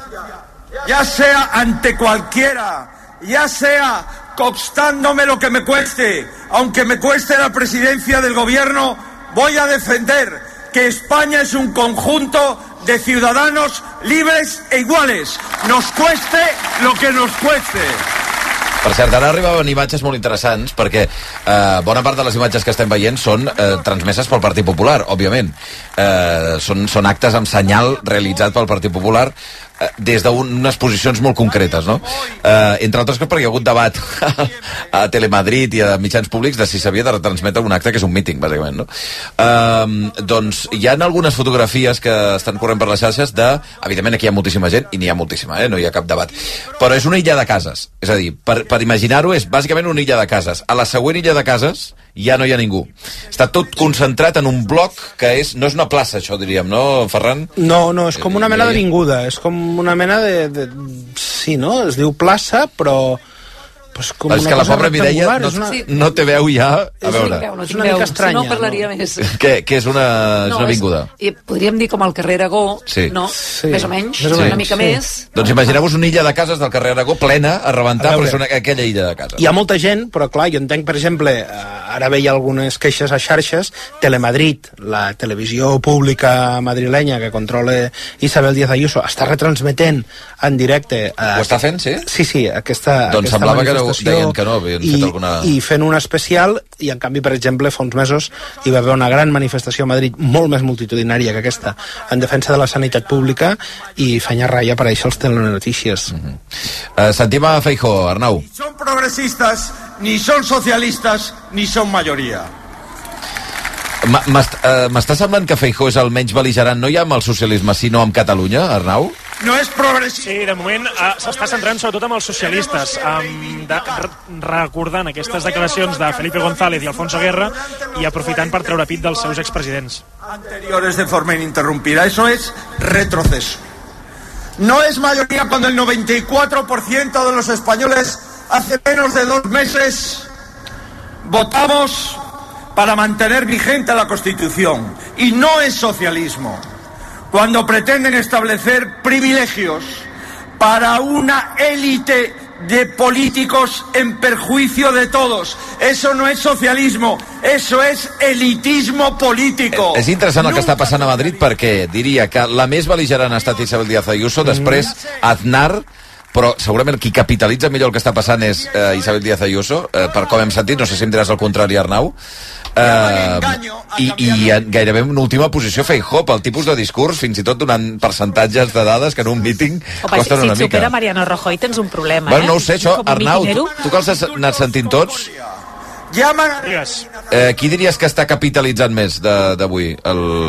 Ya sea ante cualquiera, ya sea costándome lo que me cueste, aunque me cueste la presidencia del gobierno, voy a defender que España es un conjunto de ciudadanos libres e iguales. Nos cueste lo que nos cueste. Per cert, ara arribaven imatges molt interessants perquè eh, bona part de les imatges que estem veient són eh, transmeses pel Partit Popular, òbviament. Eh, són, són actes amb senyal realitzat pel Partit Popular eh, des d'unes posicions molt concretes, no? Eh, entre altres coses perquè hi ha hagut debat a Telemadrid i a mitjans públics de si s'havia de retransmetre un acte que és un míting, bàsicament, no? Eh, doncs hi ha algunes fotografies que estan corrent per les xarxes de, evidentment aquí hi ha moltíssima gent i n'hi ha moltíssima, eh? No hi ha cap debat, però és una illa de cases, és a dir, per, per imaginar-ho és bàsicament una illa de cases. A la següent illa de cases ja no hi ha ningú. Està tot concentrat en un bloc que és, no és una plaça, això diríem, no, Ferran? No, no, és com una mena d'avinguda, és com una mena de, de... Sí, no? Es diu plaça, però... Pues com és que la pobra Mireia no, una... no té veu ja, a veure. Veu, no és una mica estranya. Si no, parlaria no? més. Què, què és una, és no, una avinguda? És, podríem dir com el carrer Aragó, sí. no? Sí. Més o menys, sí. una mica sí. més. Doncs imagineu-vos una illa de cases del carrer Aragó plena, a rebentar, a però és una, aquella illa de cases. Hi ha molta gent, però clar, jo entenc, per exemple, ara veia algunes queixes a xarxes, Telemadrid, la televisió pública madrilenya que controla Isabel Díaz Ayuso, està retransmetent en directe... Eh, Ho està fent, sí? Sí, sí, aquesta, doncs aquesta semblava que no, deien que no, havien i, fet alguna... i fent un especial, i en canvi, per exemple, fa uns mesos hi va haver una gran manifestació a Madrid, molt més multitudinària que aquesta, en defensa de la sanitat pública, i feia rai aparèixer als telenotícies. Uh -huh. uh, sentim a Feijóo, Arnau. Ni són progressistes, ni són socialistes, ni són majoria. M'està semblant que Feijóo és el menys bel·ligerant, no ja amb el socialisme, sinó amb Catalunya, Arnau? No és progressista. Sí, de moment uh, s'està centrant sobretot amb els socialistes, um, de, recordant aquestes declaracions de Felipe González i Alfonso Guerra i aprofitant per treure pit dels seus expresidents. Anteriores de forma ininterrumpida, eso es retroceso. No es mayoría cuando el noventa y cuatro por ciento de los españoles hace menos de dos meses votamos para mantener vigente la Constitución. Y no es socialismo cuando pretenden establecer privilegios para una élite de políticos en perjuicio de todos. Eso no es socialismo, eso es elitismo político. És interessant el que està passant a Madrid perquè diria que la més bel·ligerant ha estat Isabel Díaz Ayuso, mm. després Aznar, però segurament qui capitalitza millor el que està passant és eh, Isabel Díaz Ayuso, eh, per com hem sentit, no sé si em diràs el contrari, Arnau, eh, i, i en gairebé en última posició Feijóo pel tipus de discurs, fins i tot donant percentatges de dades que en un míting Opa, costen si, una si mica. Si supera Mariano Rajoy tens un problema, bueno, eh? No ho sé, això, Arnau, tu, tu que els has anat sentint tots, eh, qui diries que està capitalitzant més d'avui,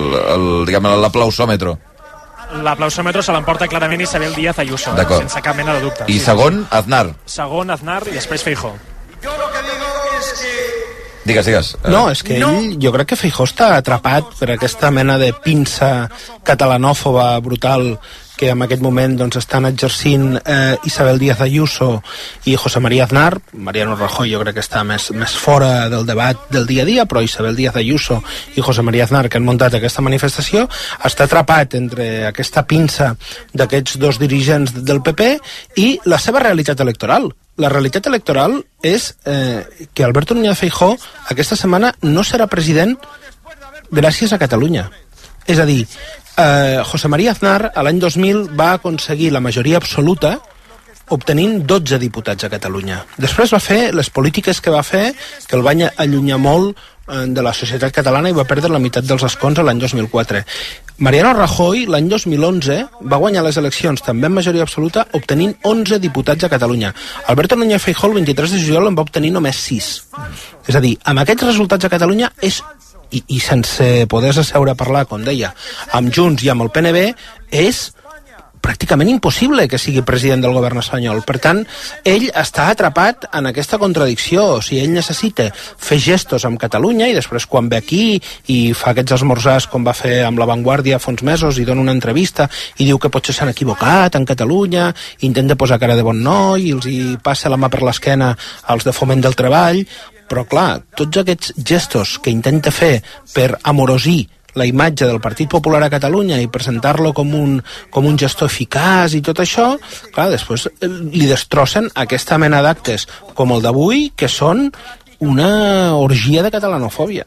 l'aplausòmetre? L'aplausòmetre se l'emporta clarament Isabel Díaz Ayuso, sense cap mena de dubte. I segon, Aznar. Segon, Aznar, i després Feijóo. Jo lo que digo es que... Digues, digues. No, és que ell, jo crec que Feijóo està atrapat per aquesta mena de pinça catalanòfoba brutal que en aquest moment doncs, estan exercint eh, Isabel Díaz Ayuso i José María Aznar. Mariano Rajoy jo crec que està més, més fora del debat del dia a dia, però Isabel Díaz Ayuso i José María Aznar, que han muntat aquesta manifestació, està atrapat entre aquesta pinça d'aquests dos dirigents del P P i la seva realitat electoral. La realitat electoral és eh, que Alberto Núñez Feijóo aquesta setmana no serà president gràcies a Catalunya. És a dir, eh, José María Aznar l'any dos mil va aconseguir la majoria absoluta obtenint dotze diputats a Catalunya. Després va fer les polítiques que va fer, que el van allunyar molt eh, de la societat catalana i va perdre la meitat dels escons l'any dos mil quatre. Mariano Rajoy l'any dos mil onze va guanyar les eleccions també en majoria absoluta obtenint onze diputats a Catalunya. Alberto Núñez Feijóo el vint-i-tres de juliol en va obtenir només sis. És a dir, amb aquests resultats a Catalunya és I, i sense poder asseure a parlar, com deia, amb Junts i amb el P N B, és pràcticament impossible que sigui president del govern espanyol. Per tant, ell està atrapat en aquesta contradicció. O sigui, ell necessita fer gestos amb Catalunya i després quan ve aquí i fa aquests esmorzars com va fer amb La Vanguardia fa uns mesos i dona una entrevista i diu que potser s'han equivocat en Catalunya, intenta posar cara de bon noi i els hi passa la mà per l'esquena als de Foment del Treball. Però clar, tots aquests gestos que intenta fer per amorosir la imatge del Partit Popular a Catalunya i presentar-lo com un, com un gestor eficaç i tot això, clar, després li destrossen aquesta mena d'actes com el d'avui, que són una orgia de catalanofòbia.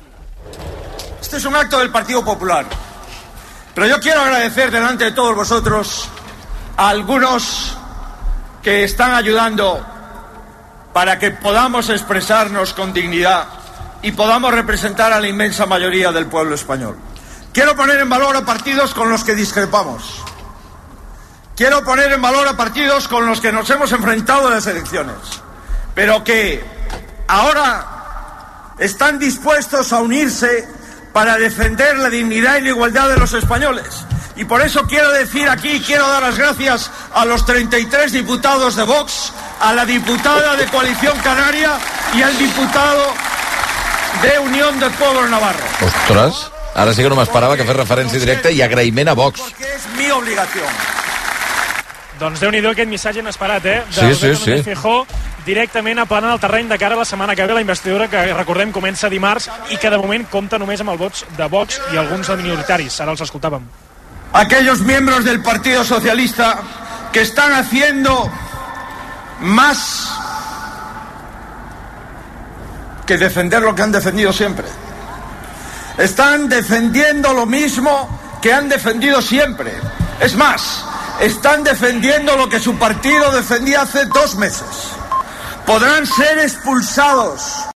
Este es un acto del Partido Popular, pero yo quiero agradecer delante de todos vosotros a algunos que están ayudando para que podamos expresarnos con dignidad y podamos representar a la inmensa mayoría del pueblo español. Quiero poner en valor a partidos con los que discrepamos. quiero poner en valor a partidos con los que nos hemos enfrentado en las elecciones, pero que ahora están dispuestos a unirse para defender la dignidad y la igualdad de los españoles. Y por eso quiero decir aquí, quiero dar las gracias a los treinta y tres diputados de Vox, a la diputada de Coalición Canaria y al diputado de Unión del Pueblo Navarro. Ostres, ara sí que no m'esperava que fes referència directa i agraïment a Vox. Porque es mi obligación. Doncs Déu-n'hi-do aquest missatge inesperat, eh? Sí, sí, sí. Feijó, directament aplanant el terreny de cara a la setmana que ve, la investidura que, recordem, comença dimarts i que de moment compta només amb els vots de Vox i alguns de minoritaris. Ara els escoltàvem. Aquellos miembros del Partido Socialista que están haciendo más que defender lo que han defendido siempre. Están defendiendo lo mismo que han defendido siempre. Es más, están defendiendo lo que su partido defendía hace dos meses. Podrán ser expulsados